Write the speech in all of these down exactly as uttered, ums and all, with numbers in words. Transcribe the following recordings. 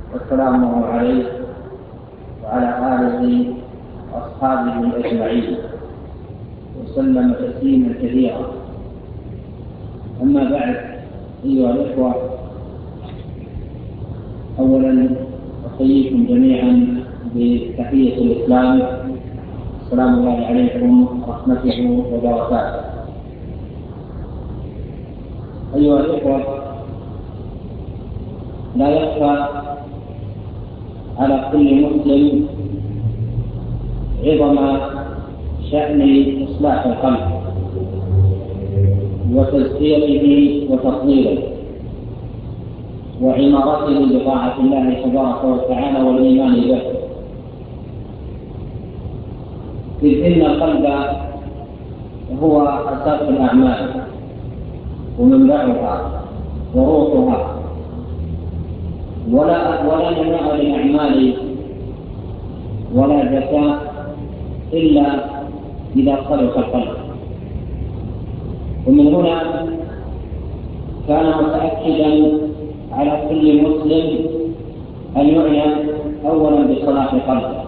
وسلامه عليه وعلى آله وأصحابه أجمعين وسلم تسليما كثيرا. أما بعد، أيها الإخوة، أولا أحييكم جميعا بتحية الإسلام، السلام الله عليكم ورحمته وبركاته. أيها الإخوة، لا يخفى على كل مسلم عظم شأن إصلاح القلب وتزكيته وتطهيره وعمارته بطاعة الله تبارك وتعالى والإيمان به، إذ إن القلب هو أساس الأعمال ومنبعها وروحها، ولا ولا نماء للأعمال ولا زكاة إلا إذا صلح القلب. ومن هنا كان متأكدا على كل مسلم أن يعنى أولا بصلاح قلبه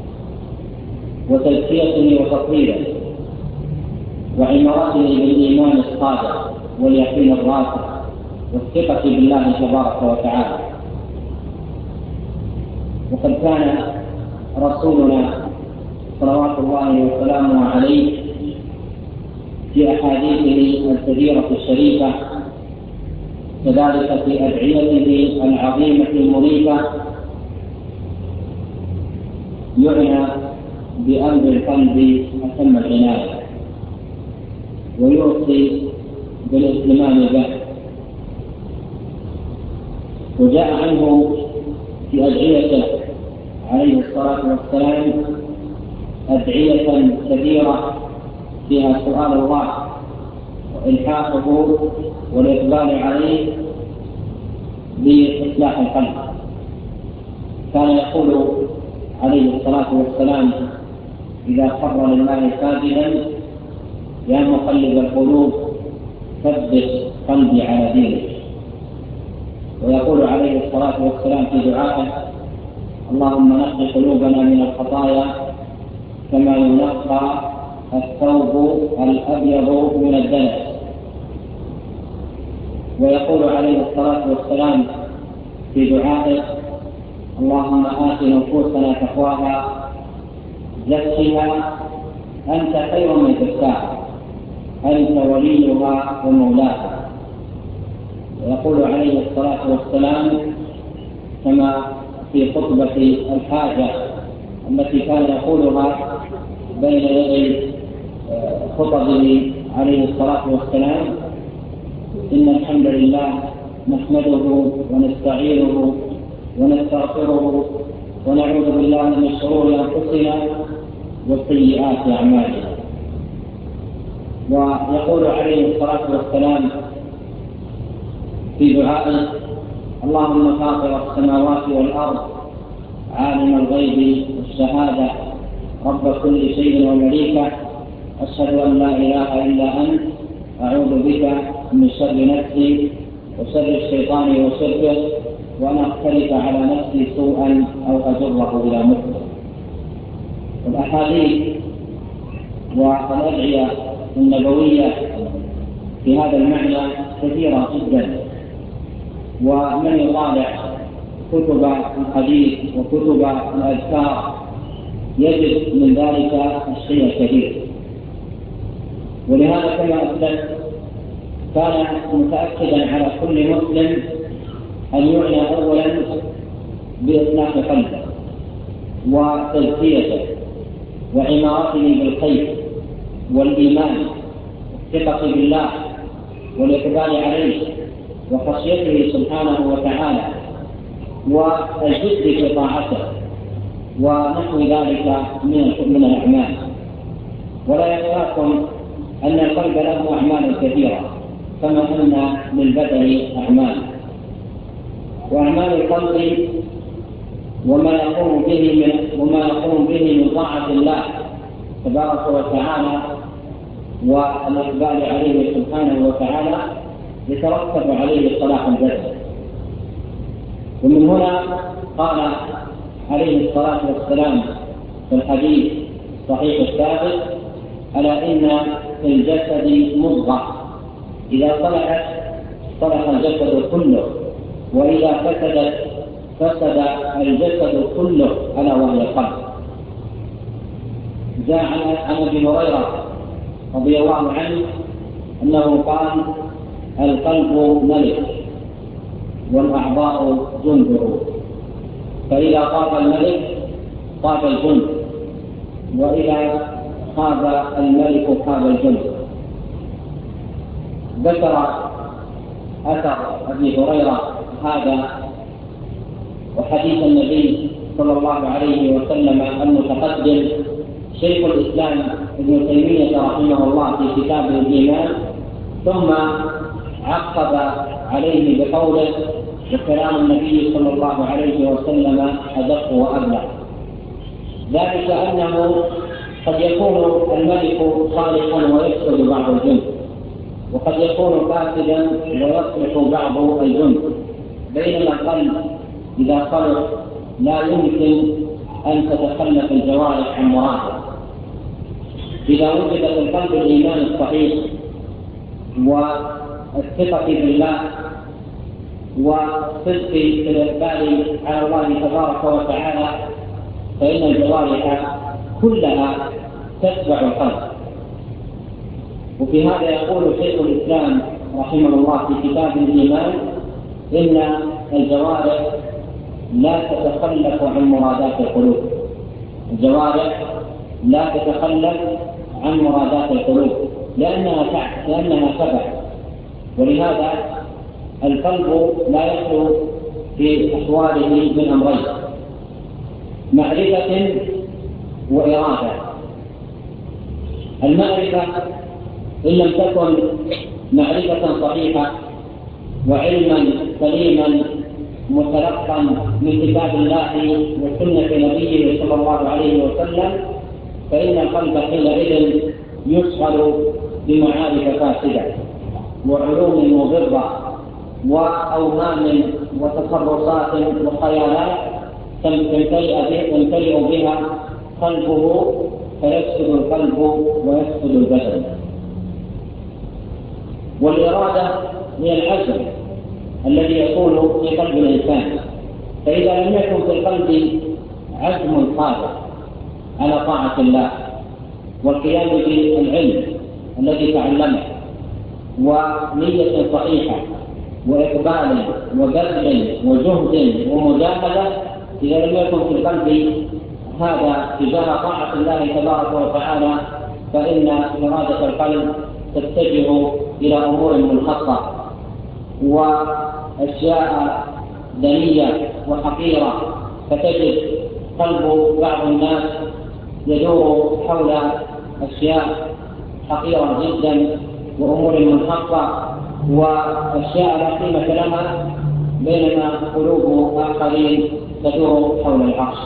وتزكيته وتطهيره وعمارته بالإيمان الصادق واليقين الراسخ والثقة بالله تبارك وتعالى. وقد كان رسولنا صلوات الله وسلامه عليه في أحاديثه الكثيرة الشريفة، كذلك في أدعيته العظيمة المنيفة، يعنى بأمر القلب أتم العناية ويوصي بالاهتمام به. وجاء عنه في أدعيته عليه الصلاة والسلام أدعية كثيرة فيها سؤال الله وإلحاقه والإقبال عليه بإصلاح القلب. كان يقول عليه الصلاة والسلام إذا خر لله ساجدا: يا مقلب القلوب ثبت قلبي على دينك. ويقول عليه الصلاة والسلام في دعائه: اللهم نقِ قلوبنا من الخطايا كما ينقى الثوب الأبيض من الدنس. ويقول عليه الصلاة والسلام في دعائه: اللهم آت نفوسنا تقواها زكها أنت خير من زكاها أنت وليها ومولاها. ويقول عليه الصلاة والسلام كما في خطبة الحاجة التي كان يقولها بين يدي خطبه عليه الصلاة والسلام: إن الحمد لله نحمده ونستعينه ونستغفره ونعوذ بالله من شرور أنفسنا وسيئات أعمالنا. ويقول عليه الصلاة والسلام في دعائه: اللهم فاطر السماوات والأرض عالم الغيب والشهادة رب كل شيء ومليكه، أشهد أن لا إله إلا أنت، أعوذ بك من شر نفسي وشر الشيطان وشركه، وأن أقترف على نفسي سوءا أو أجره إلى مسلم. الأحاديث والأدعية النبوية في هذا المعنى كثيرة جدا، ومن يطالع كتب الحديث وكتب الأذكار يجد من ذلك الشيء الكثير. ولهذا كما أسلمت كان متأكدا على كل مسلم أن يعنى أولا بإصلاح قلبه وتزكيته وعمارته بالخير والإيمان والثقة بالله والإقبال عليه وخشيته سبحانه وتعالى والجد في طاعته ونحو ذلك من الأعمال. ولا يخافكم أن القلب له أعمال كثيرة كما أن للبدن أعمال، وأعمال القلب وما يقوم به من وما يقوم به من طاعة الله تبارك وتعالى والإقبال عليه سبحانه وتعالى يترتب عليه صلاح البدن. ومن هنا قال عليه الصلاة والسلام في الحديث الصحيح الثابت: ألا إن في الجسد مضغة إذا صلحت صلح الجسد كله، وإذا فسدت فسد الجسد كله، ألا وهي القلب. جاء عن أبي هريرة رضي الله عنه أنه قال: القلب ملك والأعضاء جنده، فإذا طاب الملك طاب الجند، وإذا خاب الملك خاب الجند. ذكر أثر أبي هريرة هذا وحديث النبي صلى الله عليه وسلم المتقدم شيخ الإسلام ابن تيمية رحمه الله في كتابه الإيمان، ثم عقب عليه بقوله: وكلام النبي صلى الله عليه وسلم أدق وأبلغ. ذلك أنه قد يكون الملك صالحا ويفسد بعض الجند، وقد يكون فاسدا ويصلح بعض الجند، بينما القلب إذا صلح لا يمكن أن تتخلف الجوارح عن مراده. إذا وجد في القلب الإيمان الصحيح والثقة بالله والصدق في الإقبال على الله تبارك وتعالى، فإن الجوارح كلها تتبع القلب. وفي هذا يقول شيخ الإسلام رحمه الله في كتاب الإيمان: إن الجوارح لا تتخلف عن مرادات القلوب. الجوارح لا تتخلف عن مرادات القلوب لأنها لأنها تبع، ولهذا القلب لا يخلو في أحواله من أمرين: معرفة وإرادة. المعرفة إن لم تكن معرفة صحيحة وعلما سليما متلقا من كتاب الله وسنة نبيه صلى الله عليه وسلم، فإن القلب حينئذ يشغل بمعارف فاسدة وعلوم مضرة وأوهام وتصرفات وخيالات تمتلئ بها قلبه، فيفسد القلب ويفسد البدن. والإرادة هي العزم الذي يكون في قلب الإنسان، فإذا لم يكن في القلب عزم صادق على طاعة الله والقيام بالعلم الذي تعلمه ونية صحيحة وإقبال وبذل وجهد ومجاهدة، إذا لم يكن في القلب هذا تجاه طاعة الله تبارك وتعالى، فإن إرادة القلب تتجه إلى أمور منحصة وأشياء دنية وحقيرة، فتجد قلب بعض الناس يدور حول أشياء حقيرة جدا وأمور منحصة وأشياء لا قيمة لها، بينما قلوب آخرين تدور حول العرش،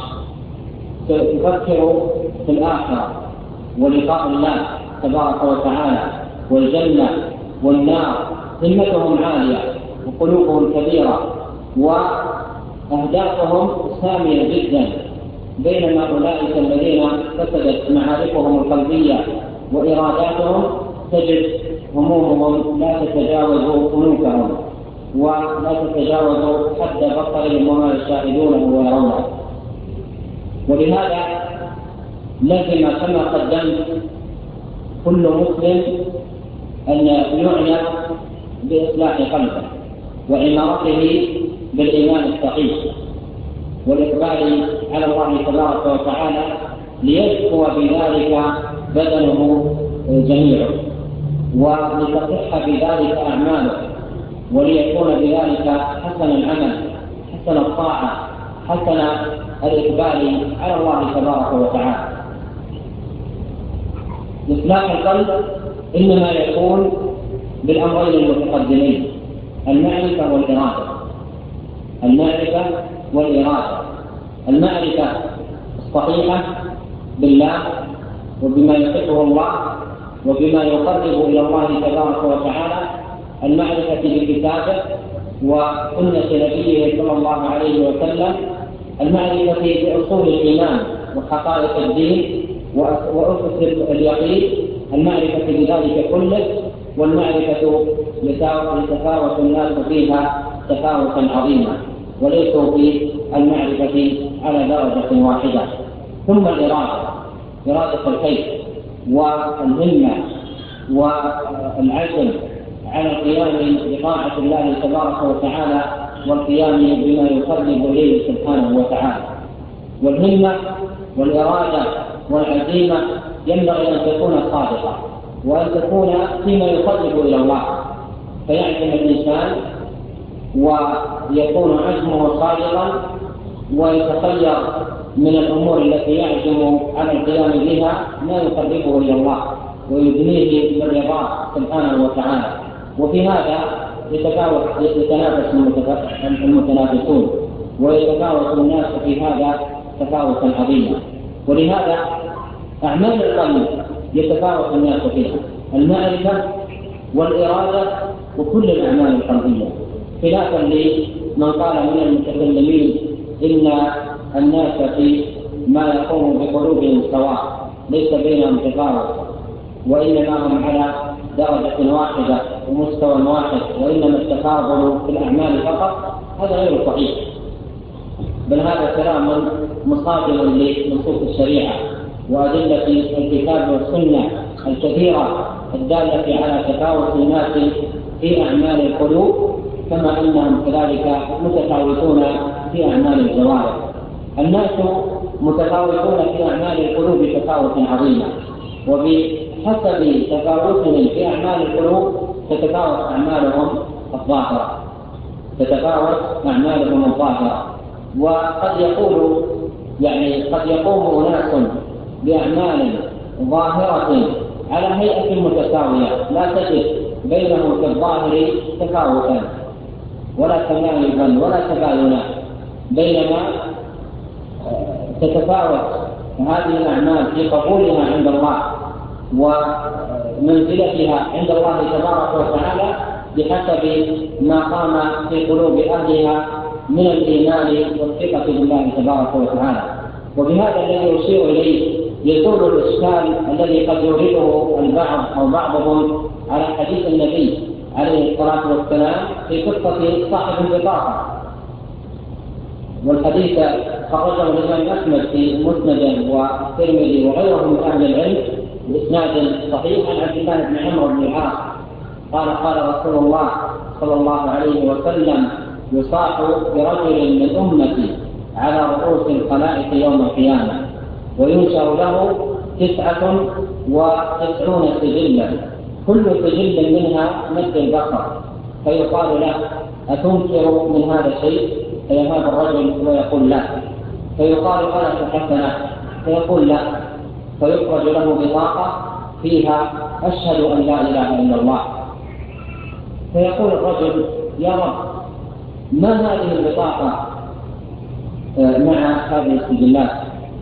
تفكر في الآخرة ولقاء الله تبارك وتعالى والجنة والنار، همتهم عالية وقلوبهم كبيرة وأهدافهم سامية جدا، بينما أولئك الذين فسدت معارفهم القلبية وإراداتهم تجد همومهم لا تتجاوز أنوفهم ولا تتجاوز حد بصرهم وما يشاهدونه ويرونه. ولهذا لازم كما قدمت كل مسلم أن يعنى بإصلاح قلبه وعمارته بالإيمان الصحيح والإقبال على الله تبارك وتعالى، ليزكو بذلك بدنه جميعا ولتصح بذلك أعماله، وليكون بذلك حسن العمل حسن الطاعة حسن الإقبال على الله تبارك وتعالى. إصلاح القلب إنما يكون بالأمرين المتقدمين: المعرفة والإرادة. المعرفة والإرادة: المعرفة الصحيحة بالله وبما يحبه الله وبما يقرب إلى الله تبارك وتعالى، المعرفة بكتابه وسنة نبيه صلى الله عليه وسلم، المعرفة بأصول الإيمان وحقائق الدين وأسس اليقين، المعرفة بذلك كله، والمعرفة يتفاوت الناس فيها تفاوتا عظيما وليسوا في المعرفة على درجة واحدة. ثم الإرادة، إرادة الخير والهمة والعزم على القيام بطاعة الله تبارك وتعالى والقيام بما يقرب إليه سبحانه وتعالى. والهمة والإرادة والعزيمة ينبغي أن تكون صادقة وأن تكون فيما يقرب إلى الله، فيعزم الإنسان ويكون عزمه صادقا ويتخير من الأمور التي يعزم على القيام بها ما يقربه إلى الله ويبنيه بالرضا سبحانه وتعالى. وفي هذا يتنافس المتنافسون ويتفاوت الناس في هذا تفاوتا عظيما. ولهذا أعمال القلب يتفاوت الناس فيها، المعرفة والإرادة وكل الأعمال القلبية، خلافا لمن قال من المتكلمين إن الناس في ما يقوم بقلوبهم سواء ليس بينهم تفاوت، وإنما هم على درجة واحدة ومستوى واحد، وإنما التفاضل في الأعمال فقط. هذا غير صحيح، بل هذا كلام مصادم لنصوص الشريعة وأدلة الكتاب والسنة الكثيرة الدالة على تفاوت الناس في أعمال القلوب، كما أنهم كذلك متفاوتون في أعمال الجوارح. الناس متفاوتون في أعمال القلوب تفاوتا عظيما، وبحسب تفاوتهم في أعمال القلوب تتفاوت أعمالهم الظاهرة تتفاوت أعمالهم الظاهرة وقد يقول يعني قد يقوم أناس بأعمال ظاهرة على هيئة متساوية لا تجد بينهم في الظاهر تفاوتا ولا تمايزا ولا تباينا، بينما تتفاوت هذه الأعمال في قبولها عند الله ومنزلتها عند الله تبارك وتعالى بحسب ما قام في قلوب أهلها من الإيمان والثقة بالله تبارك وتعالى. وبهذا الذي يشير إليه يزول الإشكال الذي قد يورده البعض أو بعضهم على حديث النبي عليه الصلاة والسلام في قصة صاحب البطاقة، والحديث خرجه الإمام أحمد في مسنده والترمذي وغيرهم من أهل العلم بإسناد صحيح عن عبد الله بن عمرو بن العاص قال قال رسول الله صلى الله عليه وسلم: يصاح برجل من أمتي على رؤوس الخلائق يوم القيامة وينشر له تسعة وتسعون سجلا كل سجل منها مد البصر، فيقال له: أتنكر من هذا الشيء؟ فيهاب الرجل ويقول لا، فيقال: ألك حسنة؟ فيقول لا، فيخرج له بطاقة فيها: أشهد أن لا إله إلا الله. فيقول الرجل: يا رب، ما هذه البطاقة مع هذه السجلات؟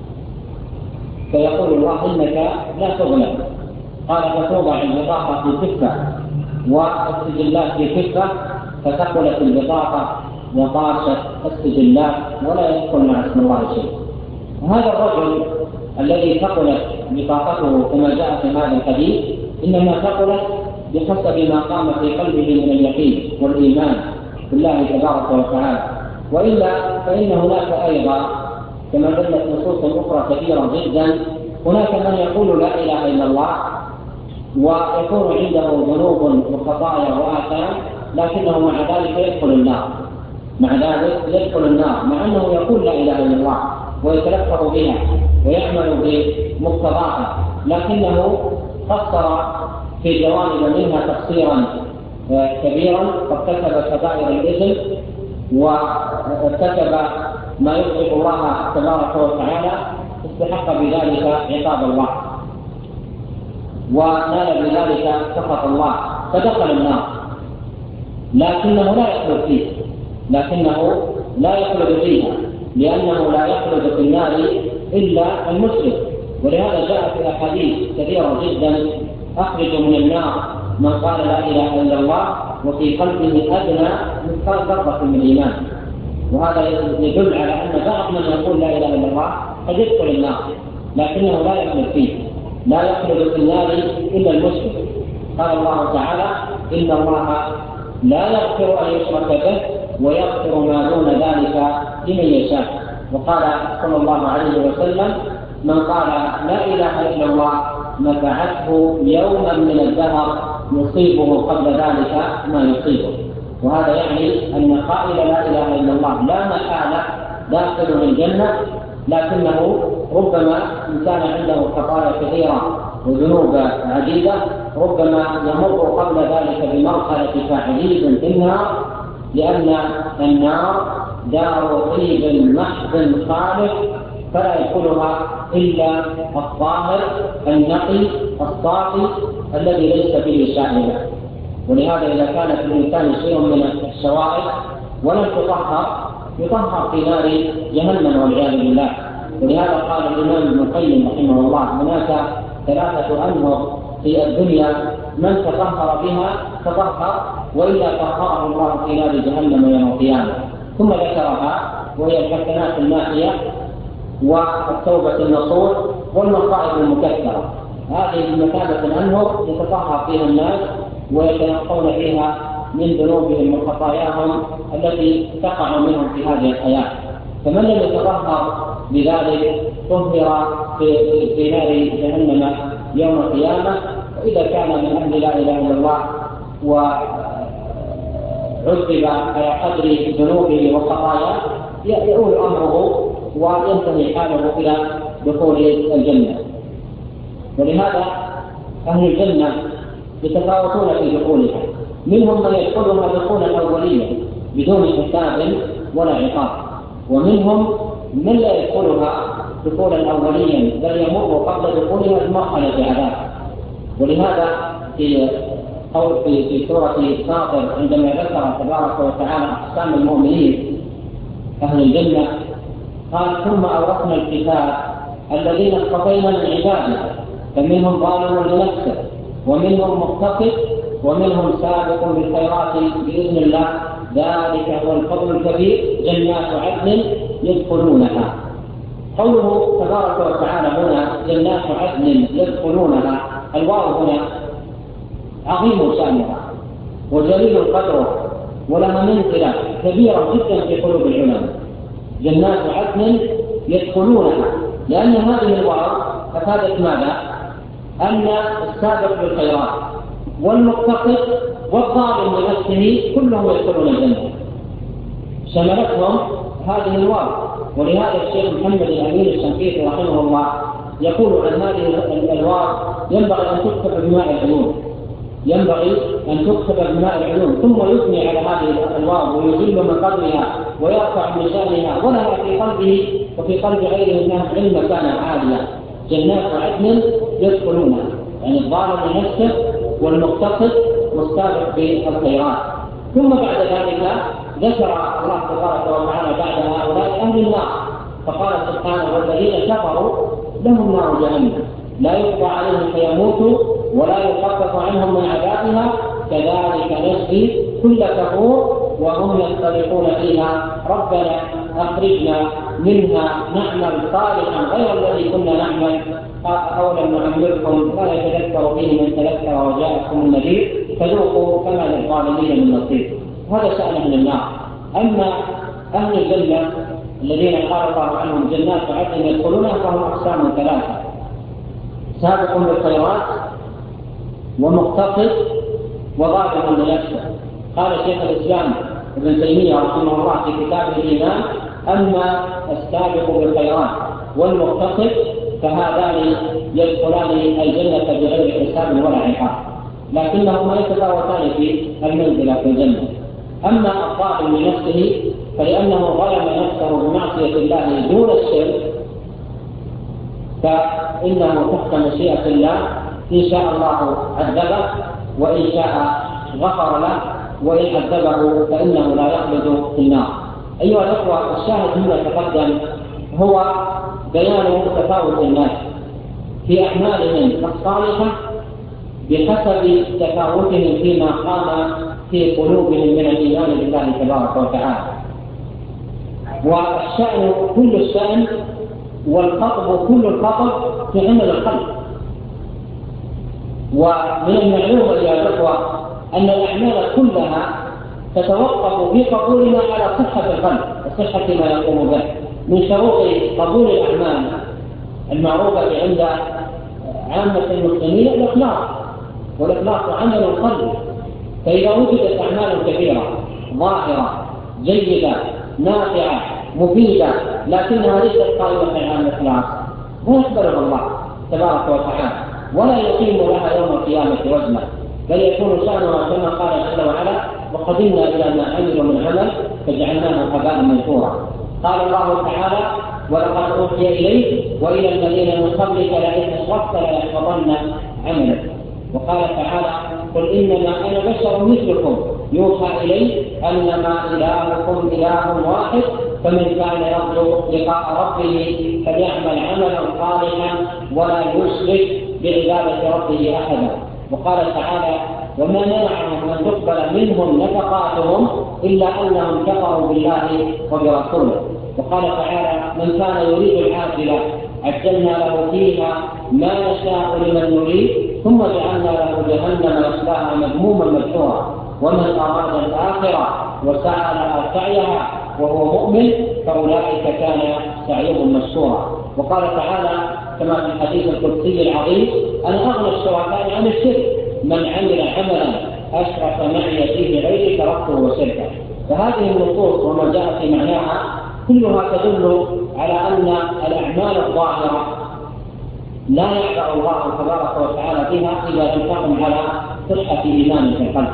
فيقول الله: إنك لا تظلم. قال: فتوضع البطاقة في كفة والسجلات في كفة، فتقلت البطاقة وطاشت السجلات ولا يدخل مع اسم الله شيء. وهذا الرجل الذي ثقلت بطاقته كما جاء في هذا الحديث إنما ثقلت بحسب ما قام في قلبه من اليقين والإيمان بالله تبارك وتعالى، وإلا فإن هناك أيضا كما دلت نصوص أخرى كثيرة جدا هناك من يقول لا إله إلا الله ويكون عنده ذنوب وخطايا وآثام لكنه مع ذلك يدخل النار مع ذلك يدخل النار مع أنه يقول لا إله إلا الله ويتلفظ بها ويعمل بمقتضاها، لكنه قصر في جوانب منها تقصيرا كبيرا، فارتكب كبائر الإثم وارتكب ما يغضب الله تبارك وتعالى، استحق بذلك عقاب الله ونال بذلك سخط الله فدخل النار، لكنه لا يخلد فيه لكنه لا يخلد فيها لأنه لا يخلد في النار إلا المشرك. ولهذا جاء في أحاديث كثيرة جدا: أخرج من النار من قال لا إله إلا الله وفي قلبه أدنى مثقال ذرة من الإيمان. وهذا يدل على أن بعض من يقول لا إله إلا الله قد يدخل النار لكنه لا يخلد فيه، لا يخلد في النار إلا المسلم. قال الله تعالى: إن الله لا يغفر أن يشرك به ويغفر ما دون ذلك لمن يشاء. وقال صلى الله عليه وسلم: من قال لا إله إلا الله نفعته يوما من الدهر يصيبه قبل ذلك ما يصيبه. وهذا يعني أن قائل لا إله إلا الله لا محالة داخل الجنة، لكنه ربما إن كان عنده خطايا كثيرة وذنوب عديدة ربما يمر قبل ذلك بمرحلة تعذيب في النار، لأن النار دار طيب محض خالص فلا يدخلها إلا الطاهر النقي الصافي الذي ليس فيه شائبة. ولهذا إذا كان في الإنسان شيء من الشوائب ولم تطهر يطهر في نار جهنم والعياذ بالله. ولهذا قال الإمام ابن القيم رحمه الله: هناك ثلاثة أنهر في الدنيا من تطهر بها تطهر وإلا طهره الله في نار جهنم يوم القيامة. ثم ذكرها وهي الحسنات الماحية والتوبة النصوح والمصائب المكثرة. هذه بمثابة الأنهر يتطهر فيها الناس ويتنقون فيها من ذنوبهم وخطاياهم التي تقع منهم في هذه الحياة. فمن لم يتطهر بذلك طهر في, في نار جهنم يوم القيامة. وإذا كان من أهل لا إله إلا الله وعذب على قدر ذنوبه وخطاياه يؤول أمره وينتهي حاله إلى دخول الجنة. ولهذا أهل الجنة يتفاوتون في دخولها، منهم من يدخلها دخولا أوليا بدون حساب ولا عقاب، ومنهم من لا يدخلها دخولا أوليا بل يمر قبل دخولها بمرحلة عذاب. ولهذا في قول في في سورة فاطر عندما ذكر تبارك وتعالى أقسام المؤمنين أهل الجنة قال: ثم أورثنا الكتاب الذين اصطفينا من عبادنا فمنهم ظالم لنفسه ومنهم مقتصد ومنهم سابق بالخيرات بإذن الله ذلك هو الفضل الكبير جنات عدن يدخلونها. قوله تبارك وتعالى هنا جنات عدن يدخلونها، الواو هنا عظيم شأنها وجليل قدرها ولها منزلة كبيرة جدا في قلوب العلماء. جنات عدن يدخلونها، لأن هذه الواو أفادت ماذا؟ أن السابق بالخيرات والمقتصد والظالم لنفسه كلهم يدخلون الجنة، شملتهم هذه الواو. ولهذا الشيخ محمد الأمين الشنقيطي رحمه الله يقول عن هذه الواو: ينبغي أن تكتب بماء العيون، ينبغي أن تكتب بماء العيون، ثم يثني على هذه الواو ويجل من قدرها ويرفع من شأنها، ولها في قلبه وفي قلب غيره منها علم كان عاليا. جنات عدن يدخلونها، يعني الظالم لنفسه والمقتصد والسابق بالخيرات. ثم بعد ذلك ذكر الله تبارك وتعالى بعد هؤلاء أهل النار فقال سبحانه: والذين كفروا لهم نار جهنم لا يقضى عليهم فيموتوا ولا يخفف عنهم من عذابها كذلك نجزي كل كفور وهم يختلفون فيها ربنا أخرجنا منها نعمل صالحا غير الذي كنا نعمل أولا نعمركم لا يتذكر فيه من تذكر وجاءكم النذير فذوقوا فما للظالمين من نصير. هذا شأن أهل النار. أما أهل الجنة الذين قال الله عنهم جنات عدن يدخلونها فهم أقسام ثلاثة: سابق بالخيرات ومقتصد وظالم لنفسه. قال شيخ الإسلام ابن تيمية رحمه الله في كتابه الإيمان: أما السابق بالخيرات والمقتصد فهذان يدخلان الجنة بغير حساب ولا عقاب، لكنهما يتفاوتان في المنزلة في الجنة. أما الظالم لنفسه فلأنه ظلم نفسه بمعصية الله دون الشرك فإنه تحت مشيئة الله، إن شاء الله عذبه وإن شاء غفر له، وإن عذبه فإنه لا يخلد في النار. أيها الأخوة، الشاهد مما تقدم هو بيان تفاوت الناس في أعمالهم الصالحة بحسب تفاوتهم فيما قام في قلوبهم من الإيمان بالله تبارك وتعالى. والشأن كل الشأن والخطب كل الخطب في عمل القلب. ومن المعلوم أيها الأخوة أن الأعمال كلها تتوقف في قبولنا على صحة القلب وصحة ما يقوم به. من شروط قبول الأعمال المعروفة عند عامة المسلمين الإخلاص، والإخلاص عمل القلب. فإذا وجدت أعمال كثيرة ظاهرة جيدة نافعة مفيدة لكنها ليست قائمة على الإخلاص لا يقبلها الله تبارك وتعالى ولا يقيم لها يوم القيامة وزنا، بل يكون شأنها كما قال جل وعلا: وقدمنا إلى ما عملوا من عمل فجعلناه هباء منثورا. قال الله تعالى: ولقد أوحي إليك وإلى الذين من قبلك لئن أشركت ليحبطن عملك. وقال تعالى: قل إنما أنا بشر مثلكم يوحى إلي أنما إلهكم إله واحد فمن كان يرجو لقاء ربه فليعمل عملا صالحا ولا يشرك بعبادة ربه أحدا. وقال تعالى: وما منعهم أن تقبل منهم نفقاتهم إلا أنهم كفروا بالله وبرسوله. وقال تعالى: من كان يريد العاجلة عجلنا له فيها ما نشاء لمن نريد ثم جعلنا له جهنم يصلاها مذموما مدحورا ومن أراد الآخرة وسعى لها سعيها وهو مؤمن فأولئك كان سعيهم مشكورا. وقال تعالى كما في الحديث القدسي العظيم: أنا أغنى الشركاء عن الشرك من عمل عملا أشرك معي فيه غيري تركته وشركه. فهذه النصوص وما جاء في معناها كلها تدل على أن الأعمال الظاهرة لا يعبأ الله تبارك وتعالى بها إذا لم تقم على صحة إيمان في القلب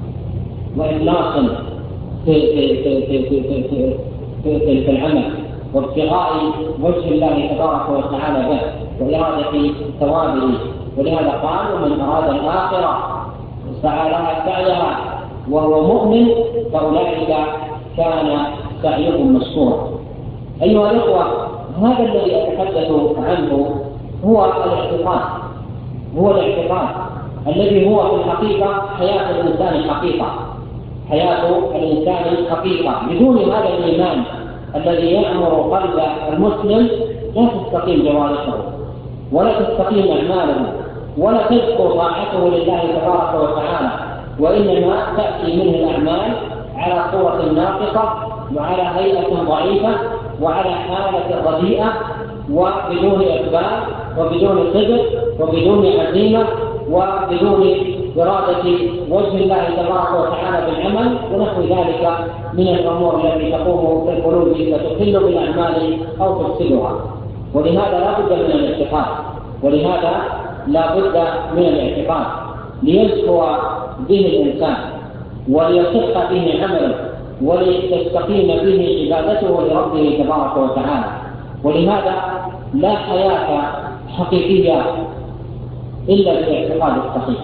وإخلاص في في في في في في في في في العمل وابتغاء وجه الله تبارك وتعالى به وإرادة ثوابه. ولهذا قال: ومن أراد الآخرة سعى لها سعيها وهو مؤمن فأولئك كان سعيهم مشكورا. أيها الأخوة، هذا الذي أتحدث عنه هو الاعتقاد، هو الاعتقاد الذي هو في الحقيقة حياة الإنسان الحقيقة، حياة الإنسان الحقيقة. بدون هذا الإيمان الذي يأمر قلب المسلم لا تستقيم جوارحه ولا تستقيم أعماله ولا تذكر طاعته لله تبارك وتعالى، وإنما تأتي منه الأعمال على صورة ناقصة وعلى هيئة ضعيفة وعلى حالة رديئة وبدون إقبال وبدون صدق وبدون عزيمة وبدون إرادة وجه الله تبارك وتعالى بالعمل ونحو ذلك من الأمور التي تقوم في القلوب فتخل بالأعمال أو تفسدها. ولهذا لا بد من الاعتقاد، ولهذا لا بد من الاعتقاد ليزكو به الإنسان وليصح به عمله ولتستقيم به عبادته لربه تبارك وتعالى. ولهذا لا حياة حقيقية إلا بالاعتقاد الصحيح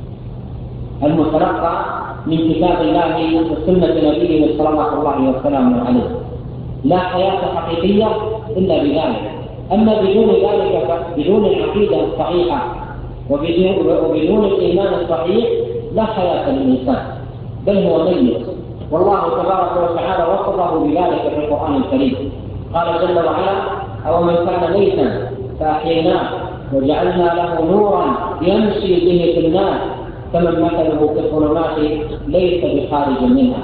المتلقى من كتاب الله وسنة نبيه صلى الله عليه وسلم عليه. لا حياة حقيقية إلا بذلك. أما بدون ذلك بدون العقيدة الصحيحة وبدون الإيمان الصحيح لا حياة للإنسان بل هو ميت. والله تبارك وتعالى وصفه بذلك في القرآن الكريم. قال جل وعلا: أو من كان ميتا فأحييناه وجعلنا له نورا يمشي به في الناس كمن مثله في الظلمات ليس بخارج منها.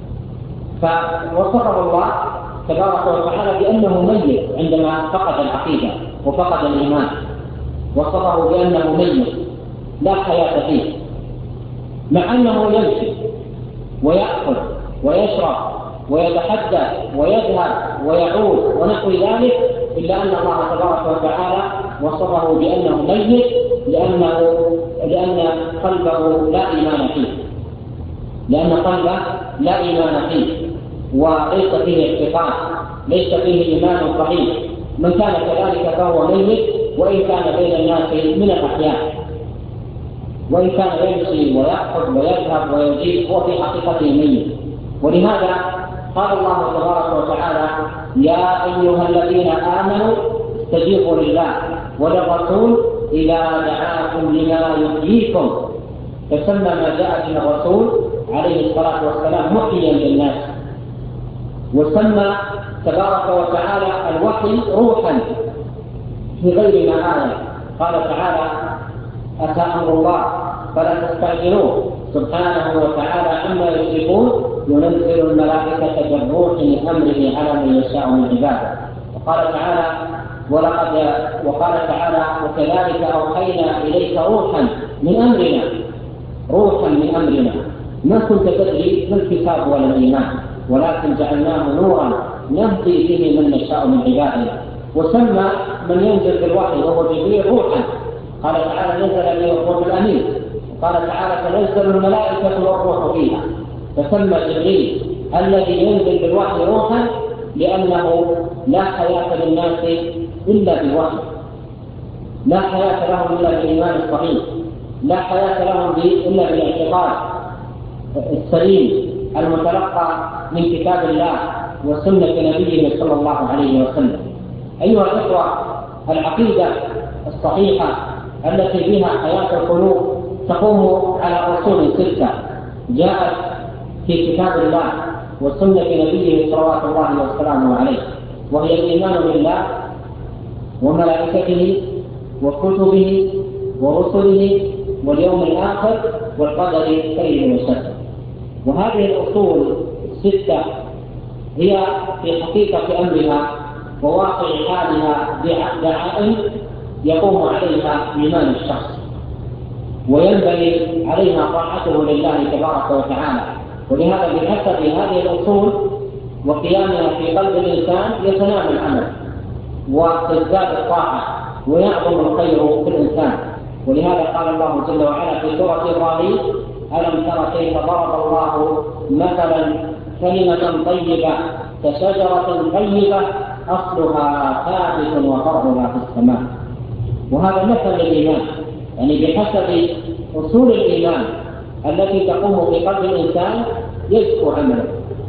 فوصفه الله تبارك وتعالى بأنه ميت عندما فقد العقيدة وفقد الإيمان، وصفه بأنه ميت لا حياة فيه، مع أنه يمشي ويأكل ويشرب ويتحدث ويذهب ويعود ونحو ذلك، إلا أن الله تبارك وتعالى وصفه بأنه ميت لأنه لأن قلبه لا إيمان فيه، لأن قلبه لا إيمان فيه وليس فيه اعتقاد، ليس فيه إيمان صحيح. من كان كذلك فهو ميت وإن كان بين الناس من الأحياء، وإن كان يمشي ويأخذ ويذهب ويجيب هو في حقيقته ميت. ولهذا قال الله تبارك وتعالى: يا أيها الذين آمنوا استجيبوا لله وللرسول إذا دعاكم لما يحييكم. فسمى ما جاء من الرسول عليه الصلاة والسلام محيا للناس. وسمى تبارك وتعالى الوحي روحا في غير ما آية. قال تعالى: أتى أمر الله فلا تستعجلوه سبحانه وتعالى عما يشركون ينزل الملائكة بالروح من أمره على من يشاء من عباده. وقال تعالى: ولقد وقال تعالى: وكذلك أوحينا إليك روحا من أمرنا. روحا من أمرنا، ما كنت تدري ما الكتاب ولا الإيمان، ولكن جعلناه نورا نهدي به من نشاء من عبادنا. وسمى من ينزل بالوحي وهو جبريل روحا. قال تعالى: نزل به الروح الأمين. وقال تعالى: تنزل الملائكة والروح فيها. فسمى جبريل الذي ينزل بالوحي روحا لأنه لا حياة للناس إلا بالوحي، لا حياة لهم إلا بالإيمان الصحيح، لا حياة لهم إلا بالاعتقاد السليم المتلقى من كتاب الله وسنة نبيه صلى الله عليه وسلم. أيها الأخوة، العقيدة الصحيحة التي بها حياة القلوب تقوم على أصول ستة جاءت في كتاب الله وسنة نبيه صلوات الله وسلامه عليه، وهي الإيمان بالله وملائكته وكتبه ورسله واليوم الآخر والقدر خيره وشره. وهذه الأصول الستة هي في حقيقة أمرها وواقع حالها دعائم يقوم عليها إيمان الشخص، وينبغي علينا طاعته لله تبارك وتعالى. ولهذا بحسب هذه الأصول وقيامها في قلب الإنسان يتنامى العمل وتزداد الطاعة ويعظم الخير في الإنسان. ولهذا قال الله جل وعلا في سورة إبراهيم: ألم تر كيف ضرب الله مثلا كلمة طيبة كشجرة طيبة أصلها ثابت وفرعها في السماء. وهذا مثل للإيمان، يعني بحسب أصول الإيمان التي تقوم في قلب الإنسان يزكو عمله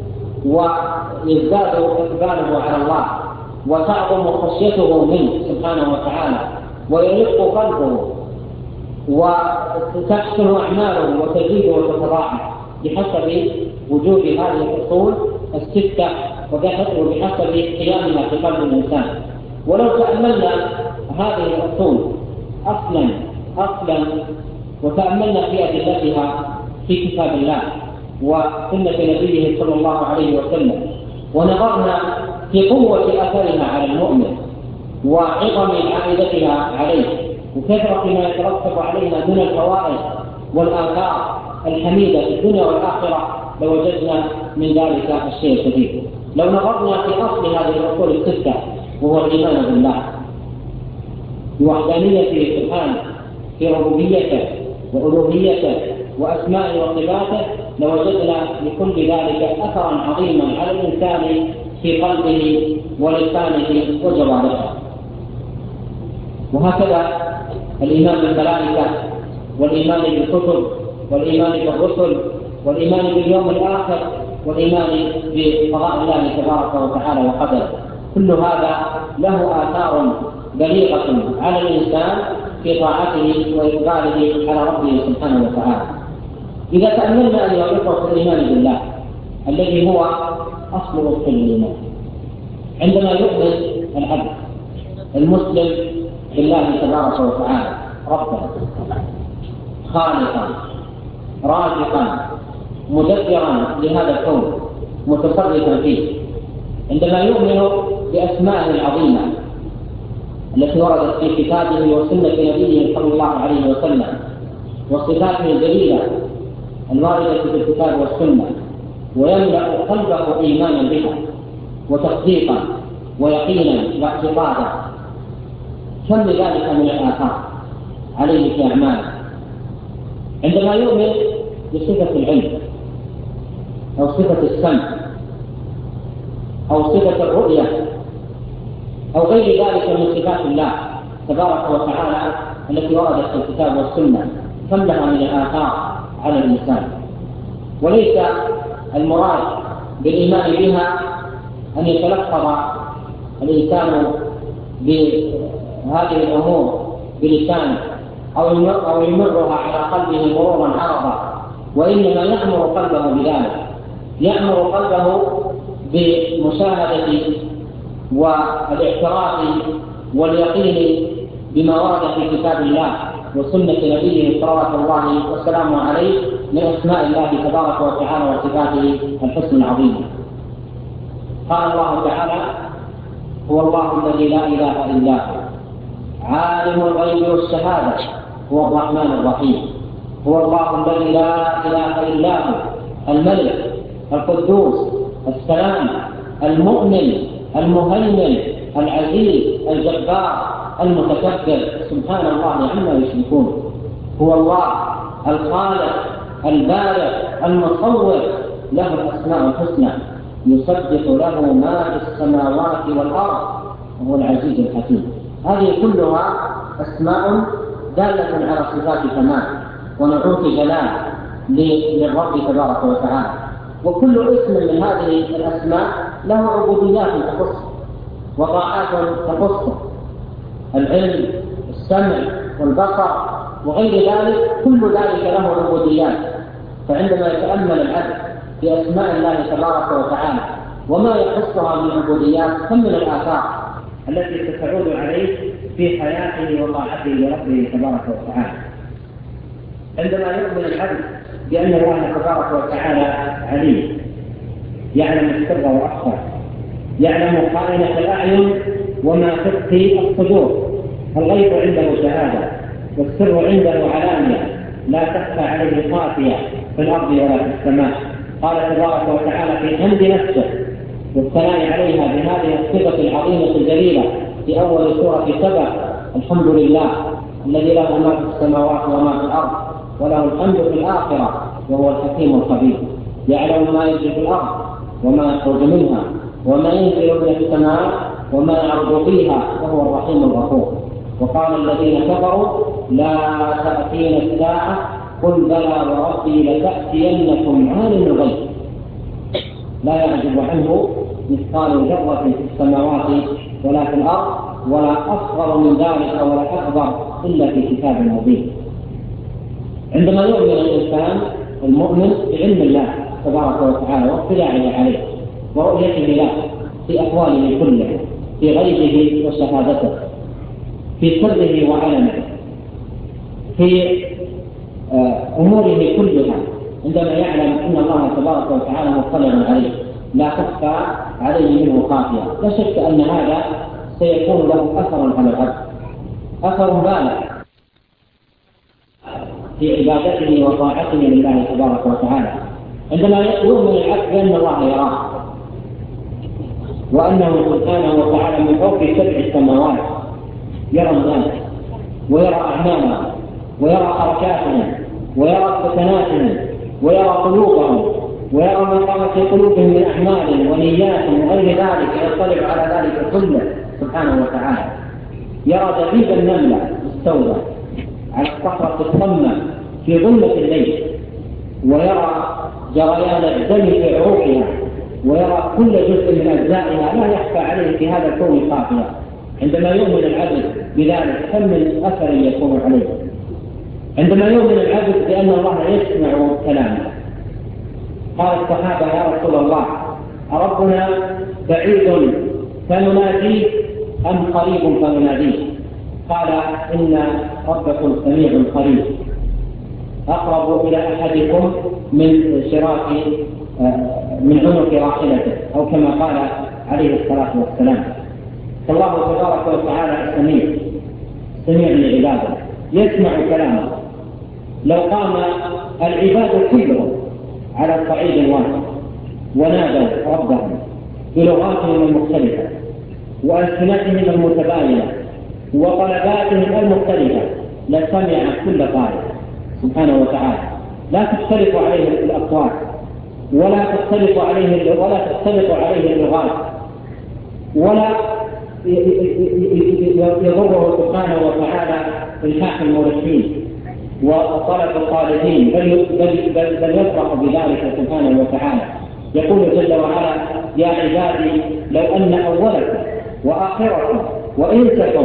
ويزداد إقباله على الله وتعظم خشيته منه سبحانه وتعالى ويرق قلبه وتحسن أعماله وتزيد وتتضاعف بحسب وجود هذه الأصول الستة وبحسب قيامها في قلب الإنسان. ولو تأملنا هذه الأصول أصلا أصلا وتأملنا في أدلتها في كتاب الله وسنة نبيه صلى الله عليه وسلم، ونظرنا في قوة أثرها على المؤمن وعظم عائدتها عليه وكثرة ما يترتب عليها من الفوائد والآثار الحميدة في الدنيا والآخرة، لوجدنا من ذلك الشيء الكثير. لو نظرنا في أصل هذه الأصول الستة وهو الإيمان بالله بوحدانيته سبحانه في ربوبيته وألوهيته وأسمائه وصفاته، لوجدنا لكل ذلك أثرا عظيما على الإنسان في قلبه ولسانه وجوارحه. وهكذا الإيمان بالملائكة والإيمان بالكتب والإيمان بالرسل والإيمان باليوم الآخر والإيمان بقضاء الله تبارك وتعالى وقدره، كل هذا له آثار بليغة على الإنسان في طاعته وإقباله على ربه سبحانه وتعالى. إذا تأملنا أيها الأخوة في الإيمان بالله الذي هو أصل أصول الإيمان، عندما يؤمن العبد المسلم بالله تبارك وتعالى ربا خالقا رازقا مدبرا لهذا الكون متصرفا فيه، عندما يؤمن بأسمائه العظيمة التي وردت في كتابه وسنة نبيه صلى الله عليه وسلم وصفاته الجليلة الواردة في الكتاب والسنة، ويملأ قلبه إيمانا بها وتصديقا ويقينا واعتقادا، كم ذلك من الآثار عليه في أعماله. عندما يؤمن بصفة العلم أو صفة السمع أو صفة الرؤية أو غير ذلك من صفات الله تبارك وتعالى التي وردت في الكتاب والسنة، كم لها من الآثار على الإنسان. وليس المراد بالإيمان بها أن يتلفظ الإنسان بهذه الأمور بلسانه أو يمرها على قلبه مرورا عرضا، وإنما يأمر قلبه بذلك، يأمر قلبه بمشاهدة والاعتراف واليقين بما ورد في كتاب الله وسنة نبيه صلوات الله وسلامه عليه من أسماء الله تبارك وتعالى وصفاته الحسن العظيم. قال الله تعالى: هو الله الذي لا إله إلا هو عالم الغيب والشهادة هو الرحمن الرحيم. هو الله الذي لا إله إلا هو الملك القدوس السلام المؤمن المهيمن العزيز الجبار المتكبر سبحان الله عما يشركون. هو الله الخالق البارئ المصور له الأسماء الحسنى يصدق له ما في السماوات والأرض وهو العزيز الحكيم. هذه كلها أسماء دالة على صفات كمال ونعوت جلال للرب تبارك وتعالى، وكل اسم من هذه الأسماء له عبوديات تخصه وطاعات تخصه، العلم السمع والبصر وغير ذلك، كل ذلك له عبوديات. فعندما يتأمل العبد في أسماء الله تبارك وتعالى وما يخصها من عبوديات، كم من الآثار التي ستعود عليه في حياته وطاعته لربه تبارك وتعالى. عندما يؤمن العبد بأن الله تبارك وتعالى عليم، يعلم السر وأخفى، يعلم خائنة الأعين وما تخفي الصدور، الغيب عنده شهادة والسر عنده علانية لا تخفى عليه خافية في الأرض ولا في السماء. قال تبارك وتعالى في حمد نفسه والثناء عليها بهذه الصفة العظيمة الجليلة في أول سورة سبع: الحمد لله الذي له ما في السماوات وما في الأرض وله الحمد في الآخرة وهو الحكيم الخبير. يعلم ما يجري في الأرض وما يخرج منها وما ينزل من السماء وما يعرض فيها وهو الرحيم الغفور. وقال الذين كفروا: لا تأتينا الساعة قل بلى وربي لتأتينكم عالم الغيب لا يعجب عنه مثقال ذرة في السماوات ولا في الأرض ولا أصغر من ذلك ولا أكبر إلا في كتاب مبين. عندما يؤمن الإنسان المؤمن بعلم الله تبارك وتعالى واطلاعه عليه ورؤيته له في أحواله كلها، في غيبه وشهادته، في سره وعلمه، في أموره كلها، عندما يعلم أن الله تبارك وتعالى مطلع عليه لا تخفى عليه منه خافية، لا شك أن هذا سيكون له أثر على العبد، أثر بالغ في عبادته وطاعته لله تبارك وتعالى. عندما يؤمن العبد بأن الله يراه وأنه سبحانه وتعالى من فوق سبع السماوات يرى الناس ويرى أعمالهم ويرى حركاتهم ويرى سكناتهم ويرى قلوبهم ويرى ما قام في قلوبهم من أعمال ونيات وغير ذلك، يطلع على ذلك كله سبحانه وتعالى. يرى دبيب النملة مستودع على الصخرة الصمة في ظلمة الليل، ويرى جريان الدم في عروقها، ويرى كل جزء من أجزائها لا يخفى عليه في هذا الكون خافية. عندما يؤمن العبد بذلك كم من أثر يكون عليه. عندما يؤمن العبد بأن الله يسمع كلامه، قال الصحابة: يا رسول الله أربنا بعيد فنناديه أم قريب فنناديه؟ قال: إن ربكم سميع قريب أقرب إلى أحدكم من شراك من عنق راحلته، أو كما قال عليه الصلاة والسلام. فالله تبارك وتعالى سميع سميع لعباده يسمع كلامه. لو قام العباد كلهم على صعيد واحد ونادوا ربهم بلغاتهم المختلفة وألسنتهم المتباينة وطلباتهم المختلفة لسمع كل قائل سبحانه وتعالى. لا تختلف عليه الأصوات ولا تختلف عليه ولا تختلف عليه اللغات ولا يضره سبحانه وتعالى الحاح المرسلين وطلب الطالبين، بل, بل, بل, بل يفرح بذلك سبحانه وتعالى. يقول جل وعلا: يا عبادي لو أن أولكم وآخركم وإنسكم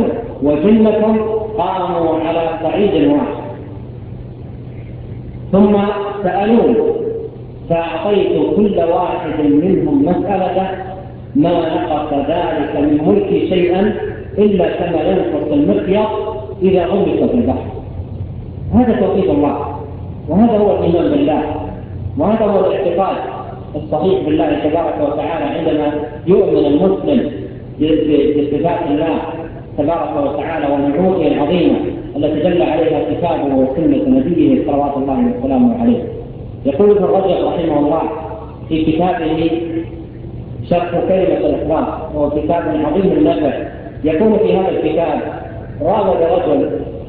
وجنكم قاموا على صعيد واحد ثم سألوني فأعطيت كل واحد منهم مسألة ما نقص ذلك من ملكي شيئا إلا كما ينقص المخيط إذا غمس في البحر. هذا توحيد الله، وهذا هو الإيمان بالله، وهذا هو الاعتقاد الصحيح بالله تبارك وتعالى عندما يؤمن المسلم بصفات الله تبارك وتعالى ونعوته العظيمة التي دل عليها كتابه وسنة نبيه صلوات الله وسلامه عليه. يقول ابن رجب رحمه الله في كتابه شرح كلمة الإخلاص، وهو كتاب عظيم النفع، يقول في هذا الكتاب: راود رجل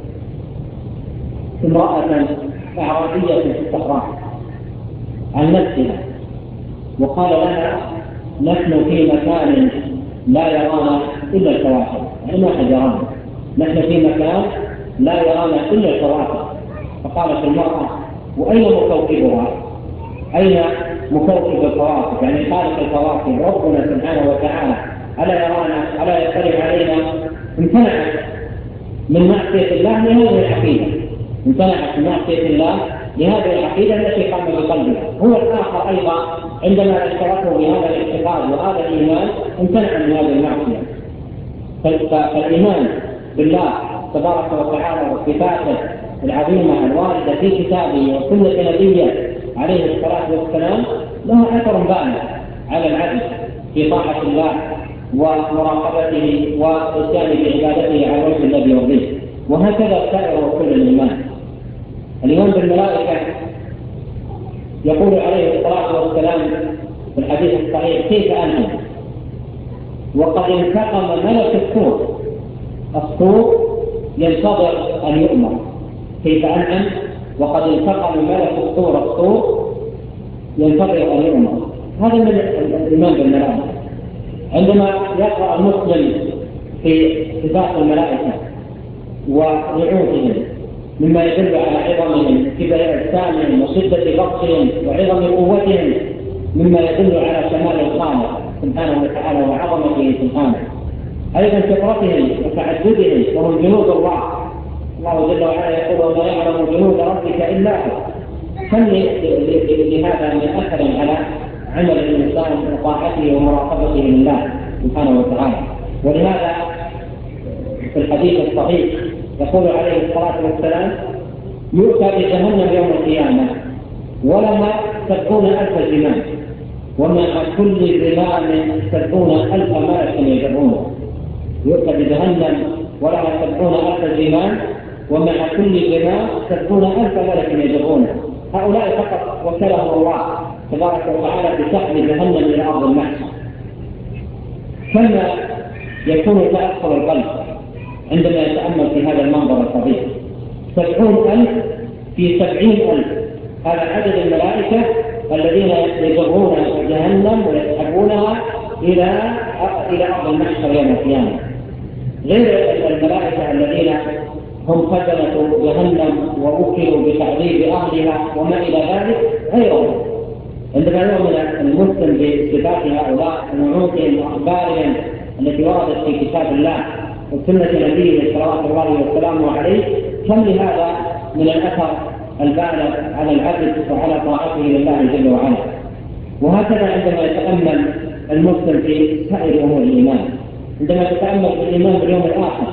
امرأة أعرابية في الصحراء عن نفسها وقال لها: نحن في مكان لا يرانا إلا الكواكب، يعني ما حد يرانا، نحن في مكان لا يرانا إلا الكواكب. فقالت المرأة: وأين مكوكبها؟ أين مكوكب الكواكب؟ يعني خالق الكواكب ربنا سبحانه وتعالى ألا يرانا؟ ألا يطلع علينا؟ امتنعت من معصية الله لهذه العقيدة، امتنعت من معصية الله لهذه العقيدة التي قام بقلبها. هو الآخر أيضا عندما اشتركوا بهذا الاعتقاد وهذا الإيمان امتنع من هذه المعصية. فالإيمان بالله تبارك وتعالى وصفاته العظيمة الواردة في كتابه وسنة نبيه عليه الصلاة والسلام لها أثر بالغ على العبد في طاعة الله ومراقبته والإتيان بعبادته على الوجه الذي يرضيه. وهكذا سائر وكل الإيمان. الإيمان بالملائكة يقول عليه الصلاة والسلام في الحديث الصحيح: كيف أنتم وقد انتقم ملك الصور، الصور ينتظر أن يؤمر، كيف أنعم وقد انتقم ملك الصور، الصور ينتظر أن يؤمر. هذا من الإيمان بالملائكة. عندما يقرأ المسلم في صفات الملائكة ونعوتهم مما يدل على عظمهم، كبر أجسامهم وشدة بطشهم وعظم قوتهم، مما يدل على شمال الخالق سبحانه وتعالى وعظمته سبحانه. أيضا كثرتهم وتعددهم، وهم جنود الله. الله جل وعلا يقول: وما يعلم جنود ربك إلا هو. كم لهذا من أثر على عمل الإنسان وطاعته ومراقبته لله سبحانه وتعالى. ولهذا في الحديث الصحيح يقول عليه الصلاة والسلام: يؤتى بجهنم يوم القيامة ولها سبعون ألف زمام، ومع كل زمام سبعون ألف ملك يجرونه. يؤتى بجهنم ولها سبعون ألف زمام، ومع كل زمام سبعون ألف ملك يجرونه. هؤلاء فقط وكلهم الله تبارك وتعالى بسحب جهنم إلى أرض المحشر. كما يكون تأثر القلب عندما يتأمل في هذا المنظر الطبيعي. سبعون ألف في سبعين ألف، هذا عدد الملائكة الذين يجرون جهنم ويسحبونها إلى إلى أرض المحشر يوم القيامة، غير الملائكة الذين هم خزنة جهنم ووكلوا بتعذيب أهلها وما إلى ذلك غيرهم. عندما يؤمن المسلم بصفات هؤلاء ونعوتهم وأخبارهم التي وردت في كتاب الله وسنة نبيه صلوات الله وسلامه عليه، كم لهذا من الأثر البالغ على العبد وعلى طاعته لله جل وعلا. وهكذا عندما يتأمل المسلم في سائر أمور الإيمان، عندما تتأمل في الإيمان باليوم الآخر